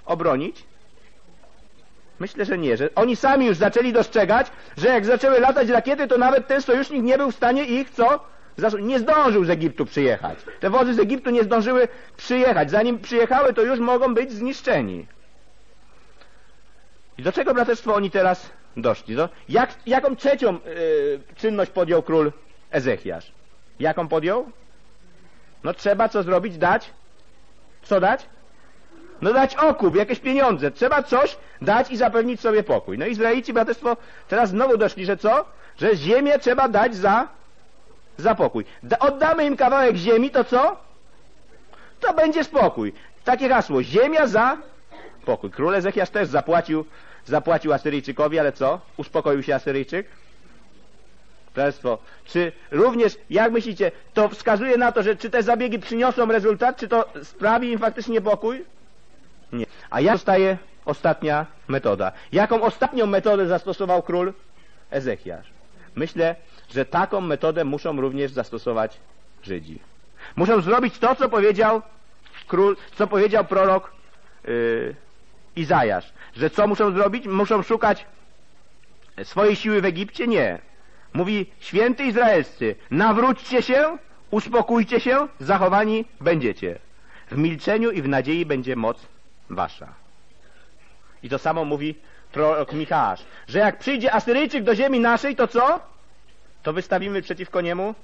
obronić? Myślę, że nie, że oni sami już zaczęli dostrzegać, że jak zaczęły latać rakiety, to nawet ten sojusznik nie był w stanie ich, co? Nie zdążył z Egiptu przyjechać. Te wozy z Egiptu nie zdążyły przyjechać. Zanim przyjechały, to już mogą być zniszczeni. I do czego, braterstwo, oni teraz doszli? No, jak, jaką trzecią yy, czynność podjął król Ezechiasz? Jaką podjął? No trzeba co zrobić? Dać? Co dać? No dać okup, jakieś pieniądze. Trzeba coś dać i zapewnić sobie pokój. No Izraelici, braterstwo, teraz znowu doszli, że co? Że ziemię trzeba dać za, za pokój. Da, oddamy im kawałek ziemi, to co? To będzie spokój. Takie hasło. Ziemia za pokój. Król Ezechiasz też zapłacił, zapłacił Asyryjczykowi, ale co? Uspokoił się Asyryjczyk? Braterstwo, czy również, jak myślicie, to wskazuje na to, że czy te zabiegi przyniosą rezultat, czy to sprawi im faktycznie pokój? Nie. A jak zostaje ostatnia metoda? Jaką ostatnią metodę zastosował król Ezechiasz? Myślę, że taką metodę muszą również zastosować Żydzi. Muszą zrobić to, co powiedział król, co powiedział prorok yy, Izajasz. Że co muszą zrobić? Muszą szukać swojej siły w Egipcie? Nie. Mówi: święty izraelscy, nawróćcie się, uspokójcie się, zachowani będziecie. W milczeniu i w nadziei będzie moc wasza. I to samo mówi prorok Michałasz, że jak przyjdzie Asyryjczyk do ziemi naszej, to co? To wystawimy przeciwko niemu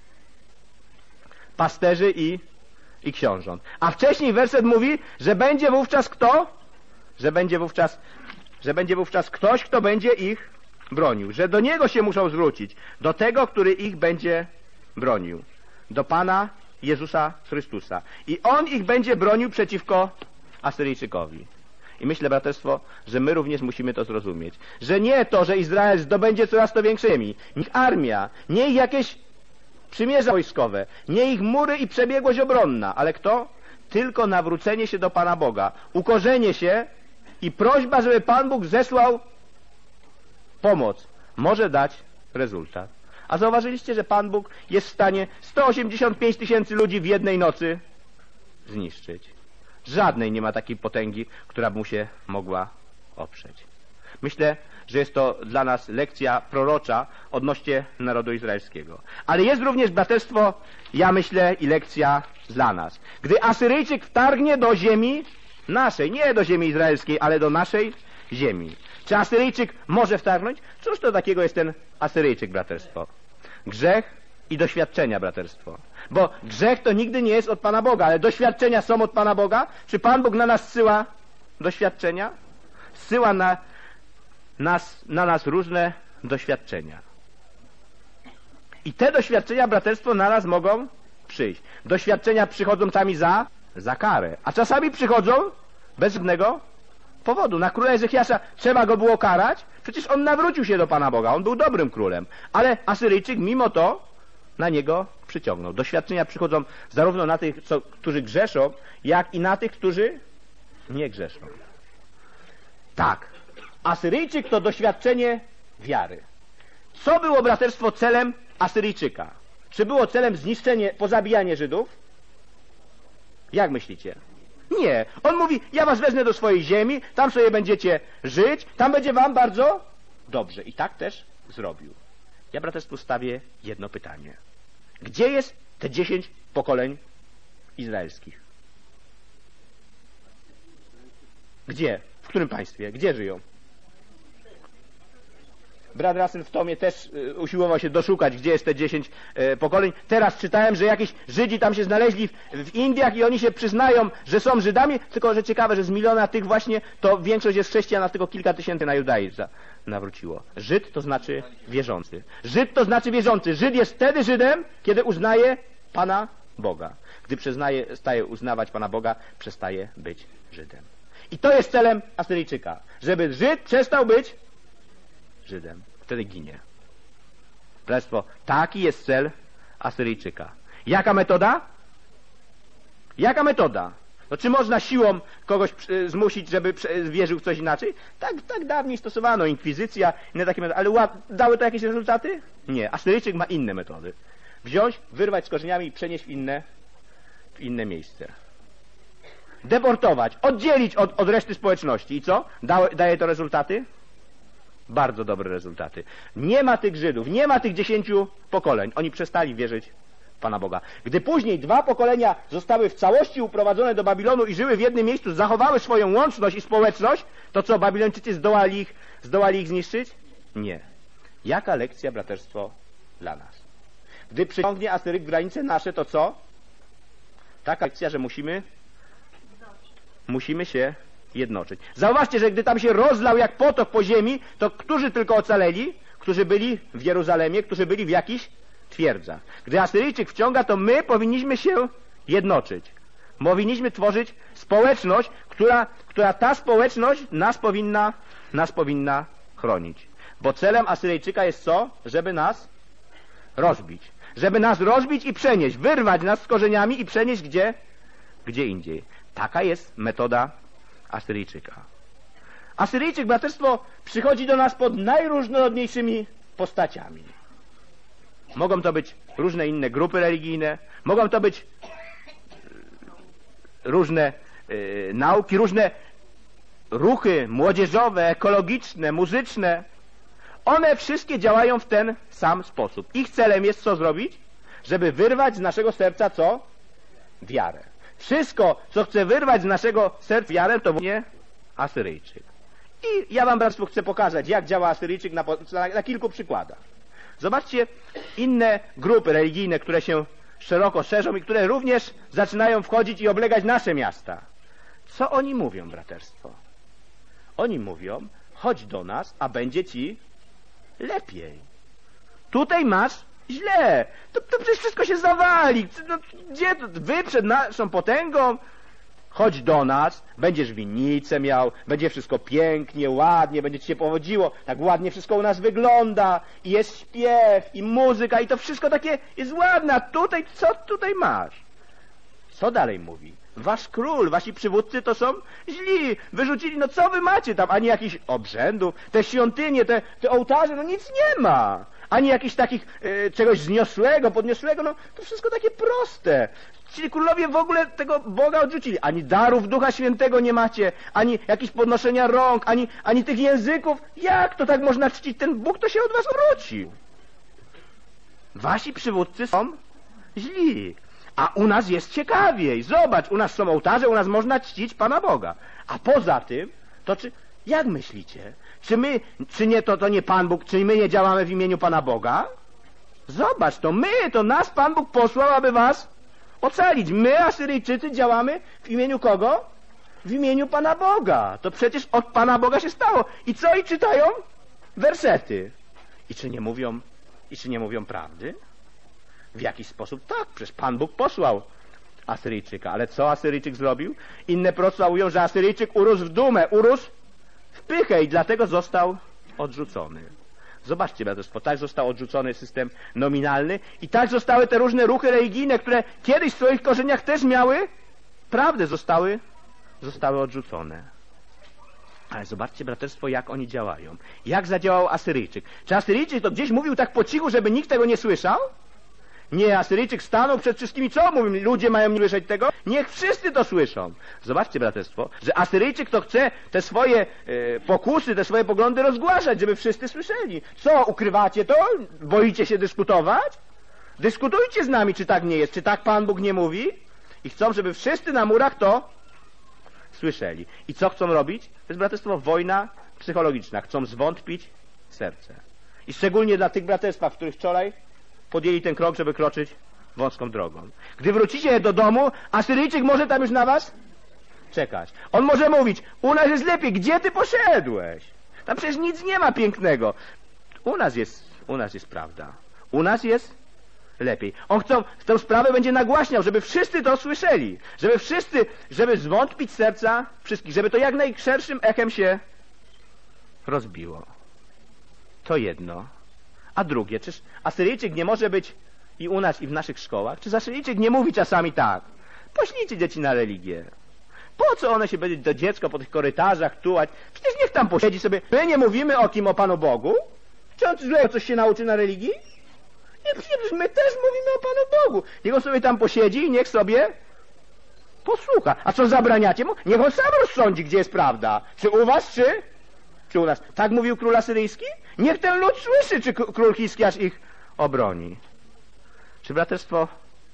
pasterzy i, i książąt. A wcześniej werset mówi, że będzie wówczas kto? Że będzie wówczas, że będzie wówczas ktoś, kto będzie ich bronił. Że do niego się muszą zwrócić. Do tego, który ich będzie bronił. Do Pana Jezusa Chrystusa. I On ich będzie bronił przeciwko Asyryjczykowi. I myślę, braterstwo, że my również musimy to zrozumieć. Że nie to, że Izrael zdobędzie coraz to większe ziemi. Nie ich armia, nie ich jakieś przymierza wojskowe, nie ich mury i przebiegłość obronna. Ale kto? Tylko nawrócenie się do Pana Boga. Ukorzenie się i prośba, żeby Pan Bóg zesłał pomoc. Może dać rezultat. A zauważyliście, że Pan Bóg jest w stanie sto osiemdziesiąt pięć tysięcy ludzi w jednej nocy zniszczyć. Żadnej nie ma takiej potęgi, która by mu się mogła oprzeć. Myślę, że jest to dla nas lekcja prorocza odnośnie narodu izraelskiego. Ale jest również, braterstwo, ja myślę, i lekcja dla nas. Gdy Asyryjczyk wtargnie do ziemi naszej, nie do ziemi izraelskiej, ale do naszej ziemi. Czy Asyryjczyk może wtargnąć? Cóż to takiego jest ten Asyryjczyk, braterstwo? Grzech i doświadczenia, braterstwo. Bo grzech to nigdy nie jest od Pana Boga, ale doświadczenia są od Pana Boga. Czy Pan Bóg na nas zsyła doświadczenia? Zsyła na nas, na nas różne doświadczenia. I te doświadczenia, braterstwo, na nas mogą przyjść. Doświadczenia przychodzą czasami za, za karę, a czasami przychodzą bez żadnego powodu. Na króla Ezechiasza trzeba go było karać, przecież on nawrócił się do Pana Boga, on był dobrym królem, ale Asyryjczyk mimo to na niego przyciągnął. Doświadczenia przychodzą zarówno na tych, co, którzy grzeszą, jak i na tych, którzy nie grzeszą. Tak, Asyryjczyk to doświadczenie wiary. Co było, braterstwo, celem Asyryjczyka? Czy było celem zniszczenie, pozabijanie Żydów? Jak myślicie? Nie. On mówi: ja was wezmę do swojej ziemi, tam sobie będziecie żyć, tam będzie wam bardzo dobrze. I tak też zrobił. Ja, braterstwu, stawię jedno pytanie. Gdzie jest te dziesięć pokoleń izraelskich? Gdzie? W którym państwie? Gdzie żyją? Brat Russell w tomie też y, usiłował się doszukać, gdzie jest te dziesięć y, pokoleń. Teraz czytałem, że jakiś Żydzi tam się znaleźli w, w Indiach i oni się przyznają, że są Żydami, tylko że ciekawe, że z miliona tych właśnie, to większość jest chrześcijan, a tylko kilka tysięcy na judaizm nawróciło. Żyd to znaczy wierzący. Żyd to znaczy wierzący. Żyd jest wtedy Żydem, kiedy uznaje Pana Boga. Gdy przyznaje, staje uznawać Pana Boga, przestaje być Żydem. I to jest celem Asyryjczyka. Żeby Żyd przestał być Żydem. Wtedy ginie. Braterstwo, taki jest cel Asyryjczyka. Jaka metoda? Jaka metoda? No czy można siłą kogoś zmusić, żeby wierzył w coś inaczej? Tak, tak dawniej stosowano, inkwizycja, inne takie metody. Ale dały to jakieś rezultaty? Nie. Asyryjczyk ma inne metody. Wziąć, wyrwać z korzeniami i przenieść w inne, w inne miejsce. deportować, oddzielić od, od reszty społeczności. I co? Da, daje to rezultaty? Bardzo dobre rezultaty. Nie ma tych Żydów, nie ma tych dziesięciu pokoleń. Oni przestali wierzyć w Pana Boga. Gdy później dwa pokolenia zostały w całości uprowadzone do Babilonu i żyły w jednym miejscu, zachowały swoją łączność i społeczność, to co, Babilończycy zdołali ich, zdołali ich zniszczyć? Nie. Jaka lekcja, braterstwo, dla nas? Gdy przyciągnie Asyryk w granice nasze, to co? Taka lekcja, że musimy musimy się jednoczyć. Zauważcie, że gdy tam się rozlał jak potok po ziemi, to którzy tylko ocaleli? Którzy byli w Jeruzalemie, którzy byli w jakichś twierdzach. Gdy Asyryjczyk wciąga, to my powinniśmy się jednoczyć. Powinniśmy tworzyć społeczność, która, która ta społeczność nas powinna, nas powinna chronić. Bo celem Asyryjczyka jest co? Żeby nas rozbić. Żeby nas rozbić i przenieść, wyrwać nas z korzeniami i przenieść gdzie? Gdzie indziej. Taka jest metoda Asyryjczyka. Asyryjczyk, braterstwo, przychodzi do nas pod najróżnorodniejszymi postaciami. Mogą to być różne inne grupy religijne, mogą to być różne y, nauki, różne ruchy młodzieżowe, ekologiczne, muzyczne. One wszystkie działają w ten sam sposób. Ich celem jest co zrobić? Żeby wyrwać z naszego serca co? Wiarę. Wszystko, co chce wyrwać z naszego serca wiarę, to właśnie Asyryjczyk. I ja wam, braterstwo, chcę pokazać, jak działa Asyryjczyk na, na, na kilku przykładach. Zobaczcie inne grupy religijne, które się szeroko szerzą i które również zaczynają wchodzić i oblegać nasze miasta. Co oni mówią, braterstwo? Oni mówią, chodź do nas, a będzie ci lepiej. Tutaj masz źle. To, to przecież wszystko się zawali. No, gdzie to? Wy przed naszą potęgą? Chodź do nas, będziesz winnicę miał, będzie wszystko pięknie, ładnie, będzie ci się powodziło, tak ładnie wszystko u nas wygląda, i jest śpiew, i muzyka, i to wszystko takie jest ładne, a tutaj, co tutaj masz? Co dalej mówi? Wasz król, wasi przywódcy to są źli, wyrzucili, no co wy macie tam, ani jakichś obrzędów, te świątynie, te, te ołtarze, no nic nie ma, ani jakichś takich e, czegoś zniosłego, podniosłego, no to wszystko takie proste. Ci królowie w ogóle tego Boga odrzucili. Ani darów Ducha Świętego nie macie, ani jakichś podnoszenia rąk, ani, ani tych języków. Jak to tak można czcić? Ten Bóg to się od was odwrócił. Wasi przywódcy są źli. A u nas jest ciekawiej. Zobacz, u nas są ołtarze, u nas można czcić Pana Boga. A poza tym, to czy, jak myślicie? Czy my, czy nie, to, to nie Pan Bóg, czy my nie działamy w imieniu Pana Boga? Zobacz, to my, to nas Pan Bóg posłał, aby was ocalić. My, Asyryjczycy, działamy w imieniu kogo? W imieniu Pana Boga. To przecież od Pana Boga się stało. I co? I czytają wersety. I czy nie mówią, i czy nie mówią prawdy? W jakiś sposób? Tak, przecież Pan Bóg posłał Asyryjczyka. Ale co Asyryjczyk zrobił? Inne procłamują, że Asyryjczyk urósł w dumę, urósł w pychę i dlatego został odrzucony. Zobaczcie, braterstwo, tak został odrzucony system nominalny i tak zostały te różne ruchy religijne, które kiedyś w swoich korzeniach też miały prawdę, zostały, zostały odrzucone. Ale zobaczcie, braterstwo, jak oni działają. Jak zadziałał Asyryjczyk. Czy Asyryjczyk to gdzieś mówił tak po cichu, żeby nikt tego nie słyszał? Nie, Asyryjczyk stanął przed wszystkimi, co mówił? Ludzie mają nie słyszeć tego? Niech wszyscy to słyszą. Zobaczcie, braterstwo, że Asyryjczyk to chce te swoje e, pokusy, te swoje poglądy rozgłaszać, żeby wszyscy słyszeli. Co, ukrywacie to? Boicie się dyskutować? Dyskutujcie z nami, czy tak nie jest, czy tak Pan Bóg nie mówi? I chcą, żeby wszyscy na murach to słyszeli. I co chcą robić? To jest, braterstwo, wojna psychologiczna. Chcą zwątpić serce. I szczególnie dla tych braterstwa, w których wczoraj podjęli ten krok, żeby kroczyć wąską drogą. Gdy wrócicie do domu, Asyryjczyk może tam już na was czekać. On może mówić, u nas jest lepiej, gdzie ty poszedłeś? Tam przecież nic nie ma pięknego. U nas jest, u nas jest prawda. U nas jest lepiej. On chcą, tę sprawę będzie nagłaśniał, żeby wszyscy to słyszeli. Żeby wszyscy, żeby zwątpić serca wszystkich, żeby to jak najszerszym echem się rozbiło. To jedno. A drugie, czyż Asyryjczyk nie może być i u nas, i w naszych szkołach? Czy Asyryjczyk nie mówi czasami tak? Poślijcie dzieci na religię. Po co one się będzie do dziecka po tych korytarzach tułać? Przecież niech tam posiedzi sobie. My nie mówimy o kim? O Panu Bogu? Czy on źle coś się nauczy na religii? Nie, przecież my też mówimy o Panu Bogu. Niech on sobie tam posiedzi i niech sobie posłucha. A co zabraniacie mu? Niech on sam rozsądzi, gdzie jest prawda. Czy u was, czy, czy u nas? Tak mówił król asyryjski? Niech ten lud słyszy, czy król Hiskiasz ich obroni. Czy braterstwo,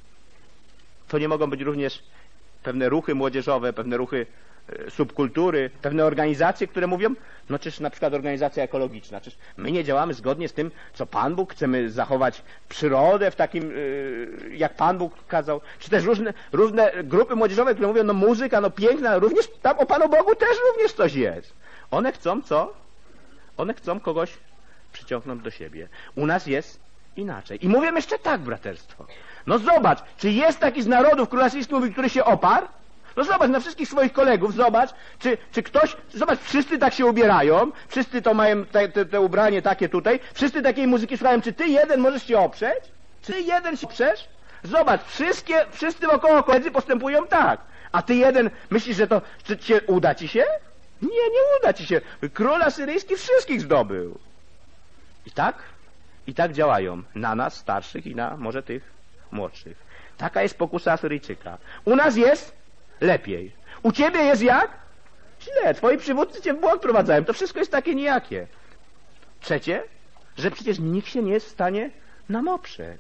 to nie mogą być również pewne ruchy młodzieżowe, pewne ruchy e, subkultury, pewne organizacje, które mówią, no czyż na przykład organizacja ekologiczna, czyż my nie działamy zgodnie z tym, co Pan Bóg, chcemy zachować przyrodę w takim, e, jak Pan Bóg kazał, czy też różne, różne grupy młodzieżowe, które mówią, no muzyka, no piękna, również tam o Panu Bogu też również coś jest. One chcą co? One chcą kogoś przyciągnąć do siebie. U nas jest inaczej. I mówię jeszcze tak, braterstwo. No zobacz, czy jest taki z narodów król asyryjski, mówi, który się oparł? No zobacz na wszystkich swoich kolegów, zobacz, czy, czy ktoś, zobacz, wszyscy tak się ubierają, wszyscy to mają te, te, te ubranie takie tutaj, wszyscy takiej muzyki słuchają, czy ty jeden możesz się oprzeć? Czy ty jeden się oprzesz? Zobacz, wszystkie, wszyscy wokoło koledzy postępują tak, a ty jeden myślisz, że to, czy cię, uda ci się? Nie, nie uda ci się. Król asyryjski wszystkich zdobył. I tak, i tak działają na nas, starszych i na może tych młodszych. Taka jest pokusa Asyryjczyka. U nas jest lepiej. U ciebie jest jak? Źle. Twoi przywódcy cię w błąd prowadzają. To wszystko jest takie nijakie. Trzecie, że przecież nikt się nie jest w stanie nam oprzeć.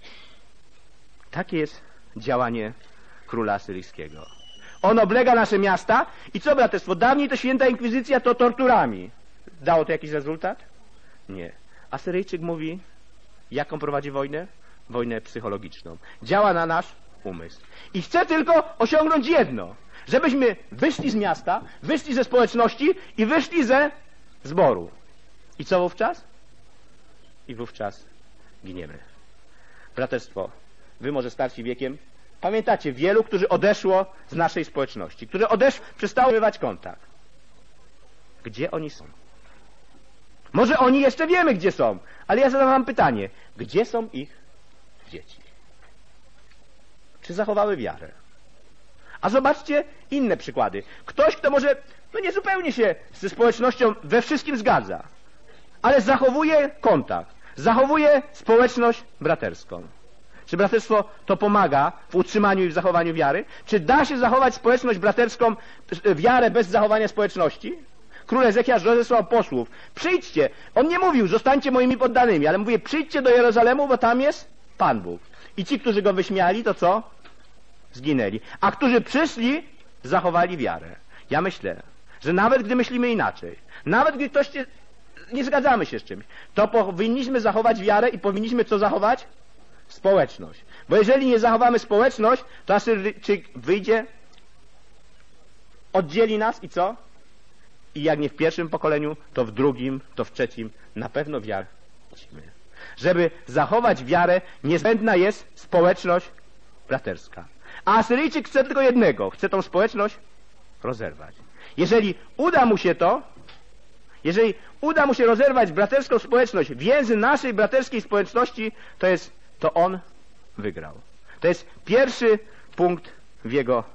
Takie jest działanie króla asyryjskiego. On oblega nasze miasta i co, braterstwo? Dawniej to święta inkwizycja to torturami. Dało to jakiś rezultat? Nie. Asyryjczyk mówi, jaką prowadzi wojnę? Wojnę psychologiczną. Działa na nasz umysł. I chce tylko osiągnąć jedno. Żebyśmy wyszli z miasta, wyszli ze społeczności i wyszli ze zboru. I co wówczas? I wówczas giniemy. Braterstwo, wy może starsi wiekiem, pamiętacie wielu, którzy odeszło z naszej społeczności, którzy odeszło, przestało bywać kontakt. Gdzie oni są? Może oni jeszcze wiemy, gdzie są, ale ja zadam wam pytanie. Gdzie są ich dzieci? Czy zachowały wiarę? A zobaczcie inne przykłady. Ktoś, kto może no nie zupełnie się ze społecznością we wszystkim zgadza, ale zachowuje kontakt, zachowuje społeczność braterską. Czy braterstwo to pomaga w utrzymaniu i w zachowaniu wiary? Czy da się zachować społeczność braterską, wiarę bez zachowania społeczności? Król Ezechiasz rozesłał posłów. Przyjdźcie. On nie mówił, zostańcie moimi poddanymi, ale mówi, przyjdźcie do Jerozolemu, bo tam jest Pan Bóg. I ci, którzy go wyśmiali, to co? Zginęli. A którzy przyszli, zachowali wiarę. Ja myślę, że nawet gdy myślimy inaczej, nawet gdy ktoś nie, nie zgadzamy się z czymś, to powinniśmy zachować wiarę i powinniśmy co zachować? Społeczność. Bo jeżeli nie zachowamy społeczność, to Asyryjczyk wyjdzie, oddzieli nas i co? I jak nie w pierwszym pokoleniu, to w drugim, to w trzecim, na pewno wiarę. Żeby zachować wiarę, niezbędna jest społeczność braterska. A Asyryjczyk chce tylko jednego, chce tą społeczność rozerwać. Jeżeli uda mu się to, jeżeli uda mu się rozerwać braterską społeczność, więzy naszej braterskiej społeczności, to jest, to on wygrał. To jest pierwszy punkt w jego,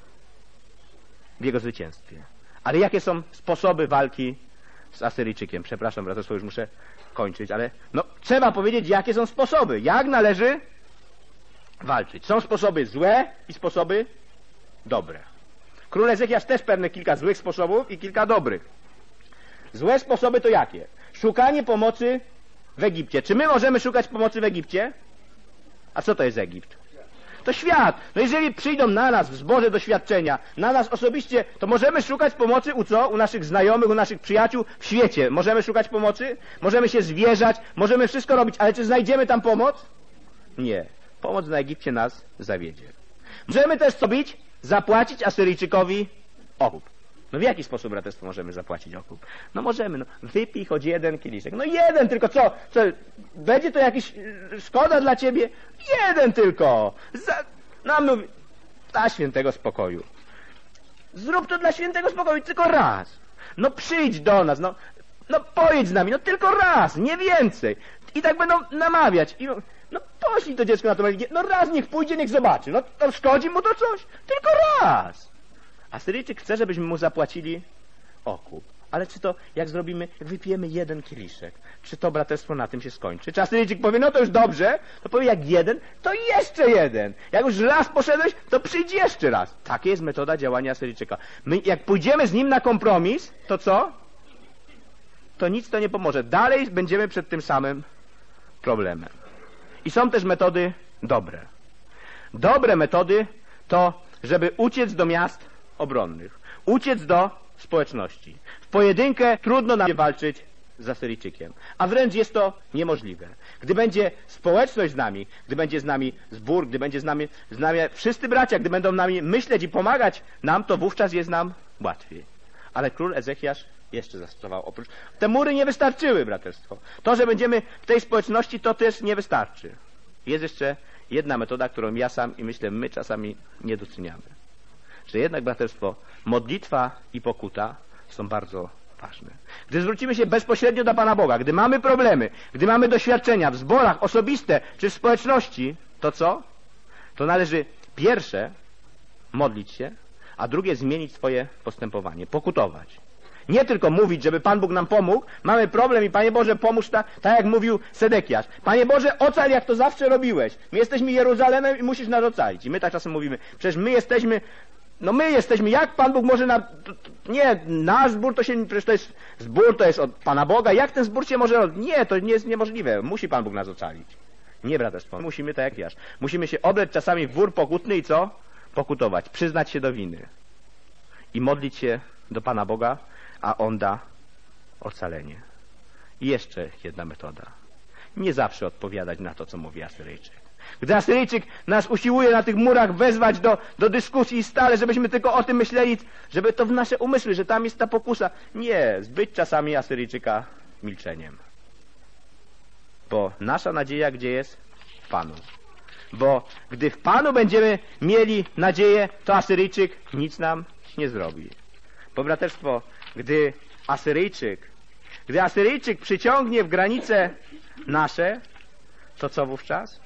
w jego zwycięstwie. Ale jakie są sposoby walki z Asyryjczykiem? Przepraszam, braterstwo, już muszę kończyć, ale no, trzeba powiedzieć, jakie są sposoby. Jak należy walczyć? Są sposoby złe i sposoby dobre. Król Ezechiasz też pewne kilka złych sposobów i kilka dobrych. Złe sposoby to jakie? Szukanie pomocy w Egipcie. Czy my możemy szukać pomocy w Egipcie? A co to jest Egipt? To świat. No jeżeli przyjdą na nas w zborze doświadczenia, na nas osobiście, to możemy szukać pomocy u co? U naszych znajomych, u naszych przyjaciół w świecie. Możemy szukać pomocy? Możemy się zwierzać, możemy wszystko robić, ale czy znajdziemy tam pomoc? Nie. Pomoc na Egipcie nas zawiedzie. Możemy też co robić? Zapłacić Asyryjczykowi okup. No w jaki sposób, braterstwo, możemy zapłacić okup? No możemy, no wypij choć jeden kieliszek. No jeden tylko, co? co będzie to jakiś szkoda dla ciebie? Jeden tylko. Za, nam mówi, dla świętego spokoju. Zrób to dla świętego spokoju, tylko raz. No przyjdź do nas, no, no pojedź z nami, no tylko raz, nie więcej. I tak będą namawiać. I, no poślij to dziecko na tą religię, no raz niech pójdzie, niech zobaczy. No to szkodzi mu to coś? Tylko raz. Asyryjczyk chce, żebyśmy mu zapłacili okup. Ale czy to, jak zrobimy, jak wypijemy jeden kieliszek, czy to braterstwo na tym się skończy? Czy Asyryjczyk powie, no to już dobrze, to powie, jak jeden, to jeszcze jeden. Jak już raz poszedłeś, to przyjdź jeszcze raz. Taka jest metoda działania Asyryjczyka. My, jak pójdziemy z nim na kompromis, to co? To nic to nie pomoże. Dalej będziemy przed tym samym problemem. I są też metody dobre. Dobre metody to, żeby uciec do miast obronnych, uciec do społeczności. W pojedynkę trudno nam walczyć z Asyryjczykiem, a wręcz jest to niemożliwe. Gdy będzie społeczność z nami, gdy będzie z nami zbór, gdy będzie z nami, z nami wszyscy bracia, gdy będą nami myśleć i pomagać nam, to wówczas jest nam łatwiej. Ale król Ezechiasz jeszcze zastosował oprócz... Te mury nie wystarczyły, braterstwo. To, że będziemy w tej społeczności, to też nie wystarczy. Jest jeszcze jedna metoda, którą ja sam i myślę, my czasami nie doceniamy. Że jednak, braterstwo, modlitwa i pokuta są bardzo ważne. Gdy zwrócimy się bezpośrednio do Pana Boga, gdy mamy problemy, gdy mamy doświadczenia w zborach osobiste czy w społeczności, to co? To należy pierwsze modlić się, a drugie zmienić swoje postępowanie, pokutować. Nie tylko mówić, żeby Pan Bóg nam pomógł, mamy problem i Panie Boże pomóż, ta, tak jak mówił Sedekiasz. Panie Boże, ocal jak to zawsze robiłeś. My jesteśmy Jeruzalemem i musisz nas ocalić. I my tak czasem mówimy, przecież my jesteśmy, no my jesteśmy, jak Pan Bóg może nam, nie, nasz zbór to się, przecież to jest, zbór to jest od Pana Boga, jak ten zbór się może, nie, to nie jest niemożliwe, musi Pan Bóg nas ocalić. Nie, braterstwo, musimy tak jak Jasz. Musimy się obleć czasami w wór pokutny i co? Pokutować, przyznać się do winy i modlić się do Pana Boga, a On da ocalenie. I jeszcze jedna metoda. Nie zawsze odpowiadać na to, co mówi Asyryjczyk. Gdy Asyryjczyk nas usiłuje na tych murach wezwać do, do dyskusji stale, żebyśmy tylko o tym myśleli, żeby to w nasze umysły, że tam jest ta pokusa. Nie, zbyć czasami Asyryjczyka milczeniem. Bo nasza nadzieja gdzie jest? W Panu. Bo gdy w Panu będziemy mieli nadzieję, to Asyryjczyk nic nam nie zrobi. Bo braterstwo, gdy Asyryjczyk, gdy Asyryjczyk przyciągnie w granice nasze, to co wówczas?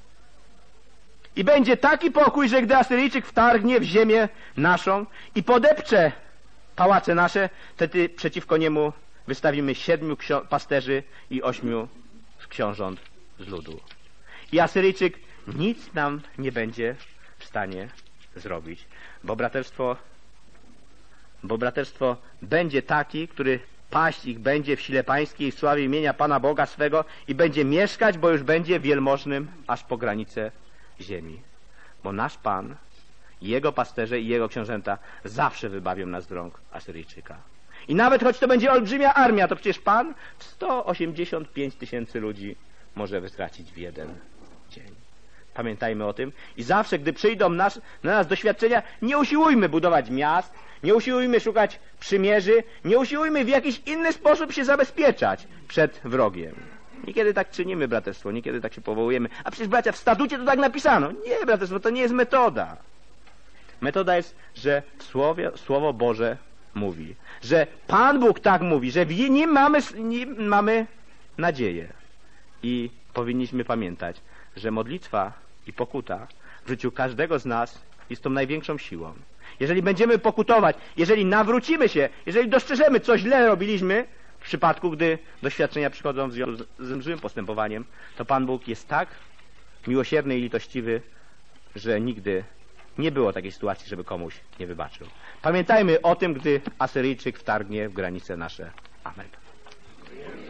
I będzie taki pokój, że gdy Asyryjczyk wtargnie w ziemię naszą i podepcze pałace nasze, wtedy przeciwko niemu wystawimy siedmiu pasterzy i ośmiu książąt z ludu. I Asyryjczyk nic nam nie będzie w stanie zrobić, bo braterstwo Bo braterstwo będzie taki, który paść ich będzie w sile pańskiej, w sławie imienia Pana Boga swego i będzie mieszkać, bo już będzie wielmożnym aż po granicę ziemi. Bo nasz Pan, Jego pasterze i Jego książęta zawsze wybawią nas z rąk Asyryjczyka. I nawet choć to będzie olbrzymia armia, to przecież Pan sto osiemdziesiąt pięć tysięcy ludzi może wystracić w jeden dzień. Pamiętajmy o tym. I zawsze, gdy przyjdą nas, na nas doświadczenia, nie usiłujmy budować miast, nie usiłujmy szukać przymierzy, nie usiłujmy w jakiś inny sposób się zabezpieczać przed wrogiem. Niekiedy tak czynimy, braterstwo, niekiedy tak się powołujemy. A przecież, bracia, w statucie to tak napisano. Nie, braterstwo, to nie jest metoda. Metoda jest, że w słowie, Słowo Boże mówi, że Pan Bóg tak mówi, że w nim mamy, nim mamy nadzieję. I powinniśmy pamiętać, że modlitwa i pokuta w życiu każdego z nas jest tą największą siłą. Jeżeli będziemy pokutować, jeżeli nawrócimy się, jeżeli dostrzeżemy, co źle robiliśmy, w przypadku, gdy doświadczenia przychodzą w związku z złym postępowaniem, to Pan Bóg jest tak miłosierny i litościwy, że nigdy nie było takiej sytuacji, żeby komuś nie wybaczył. Pamiętajmy o tym, gdy Asyryjczyk wtargnie w granice nasze. Amen.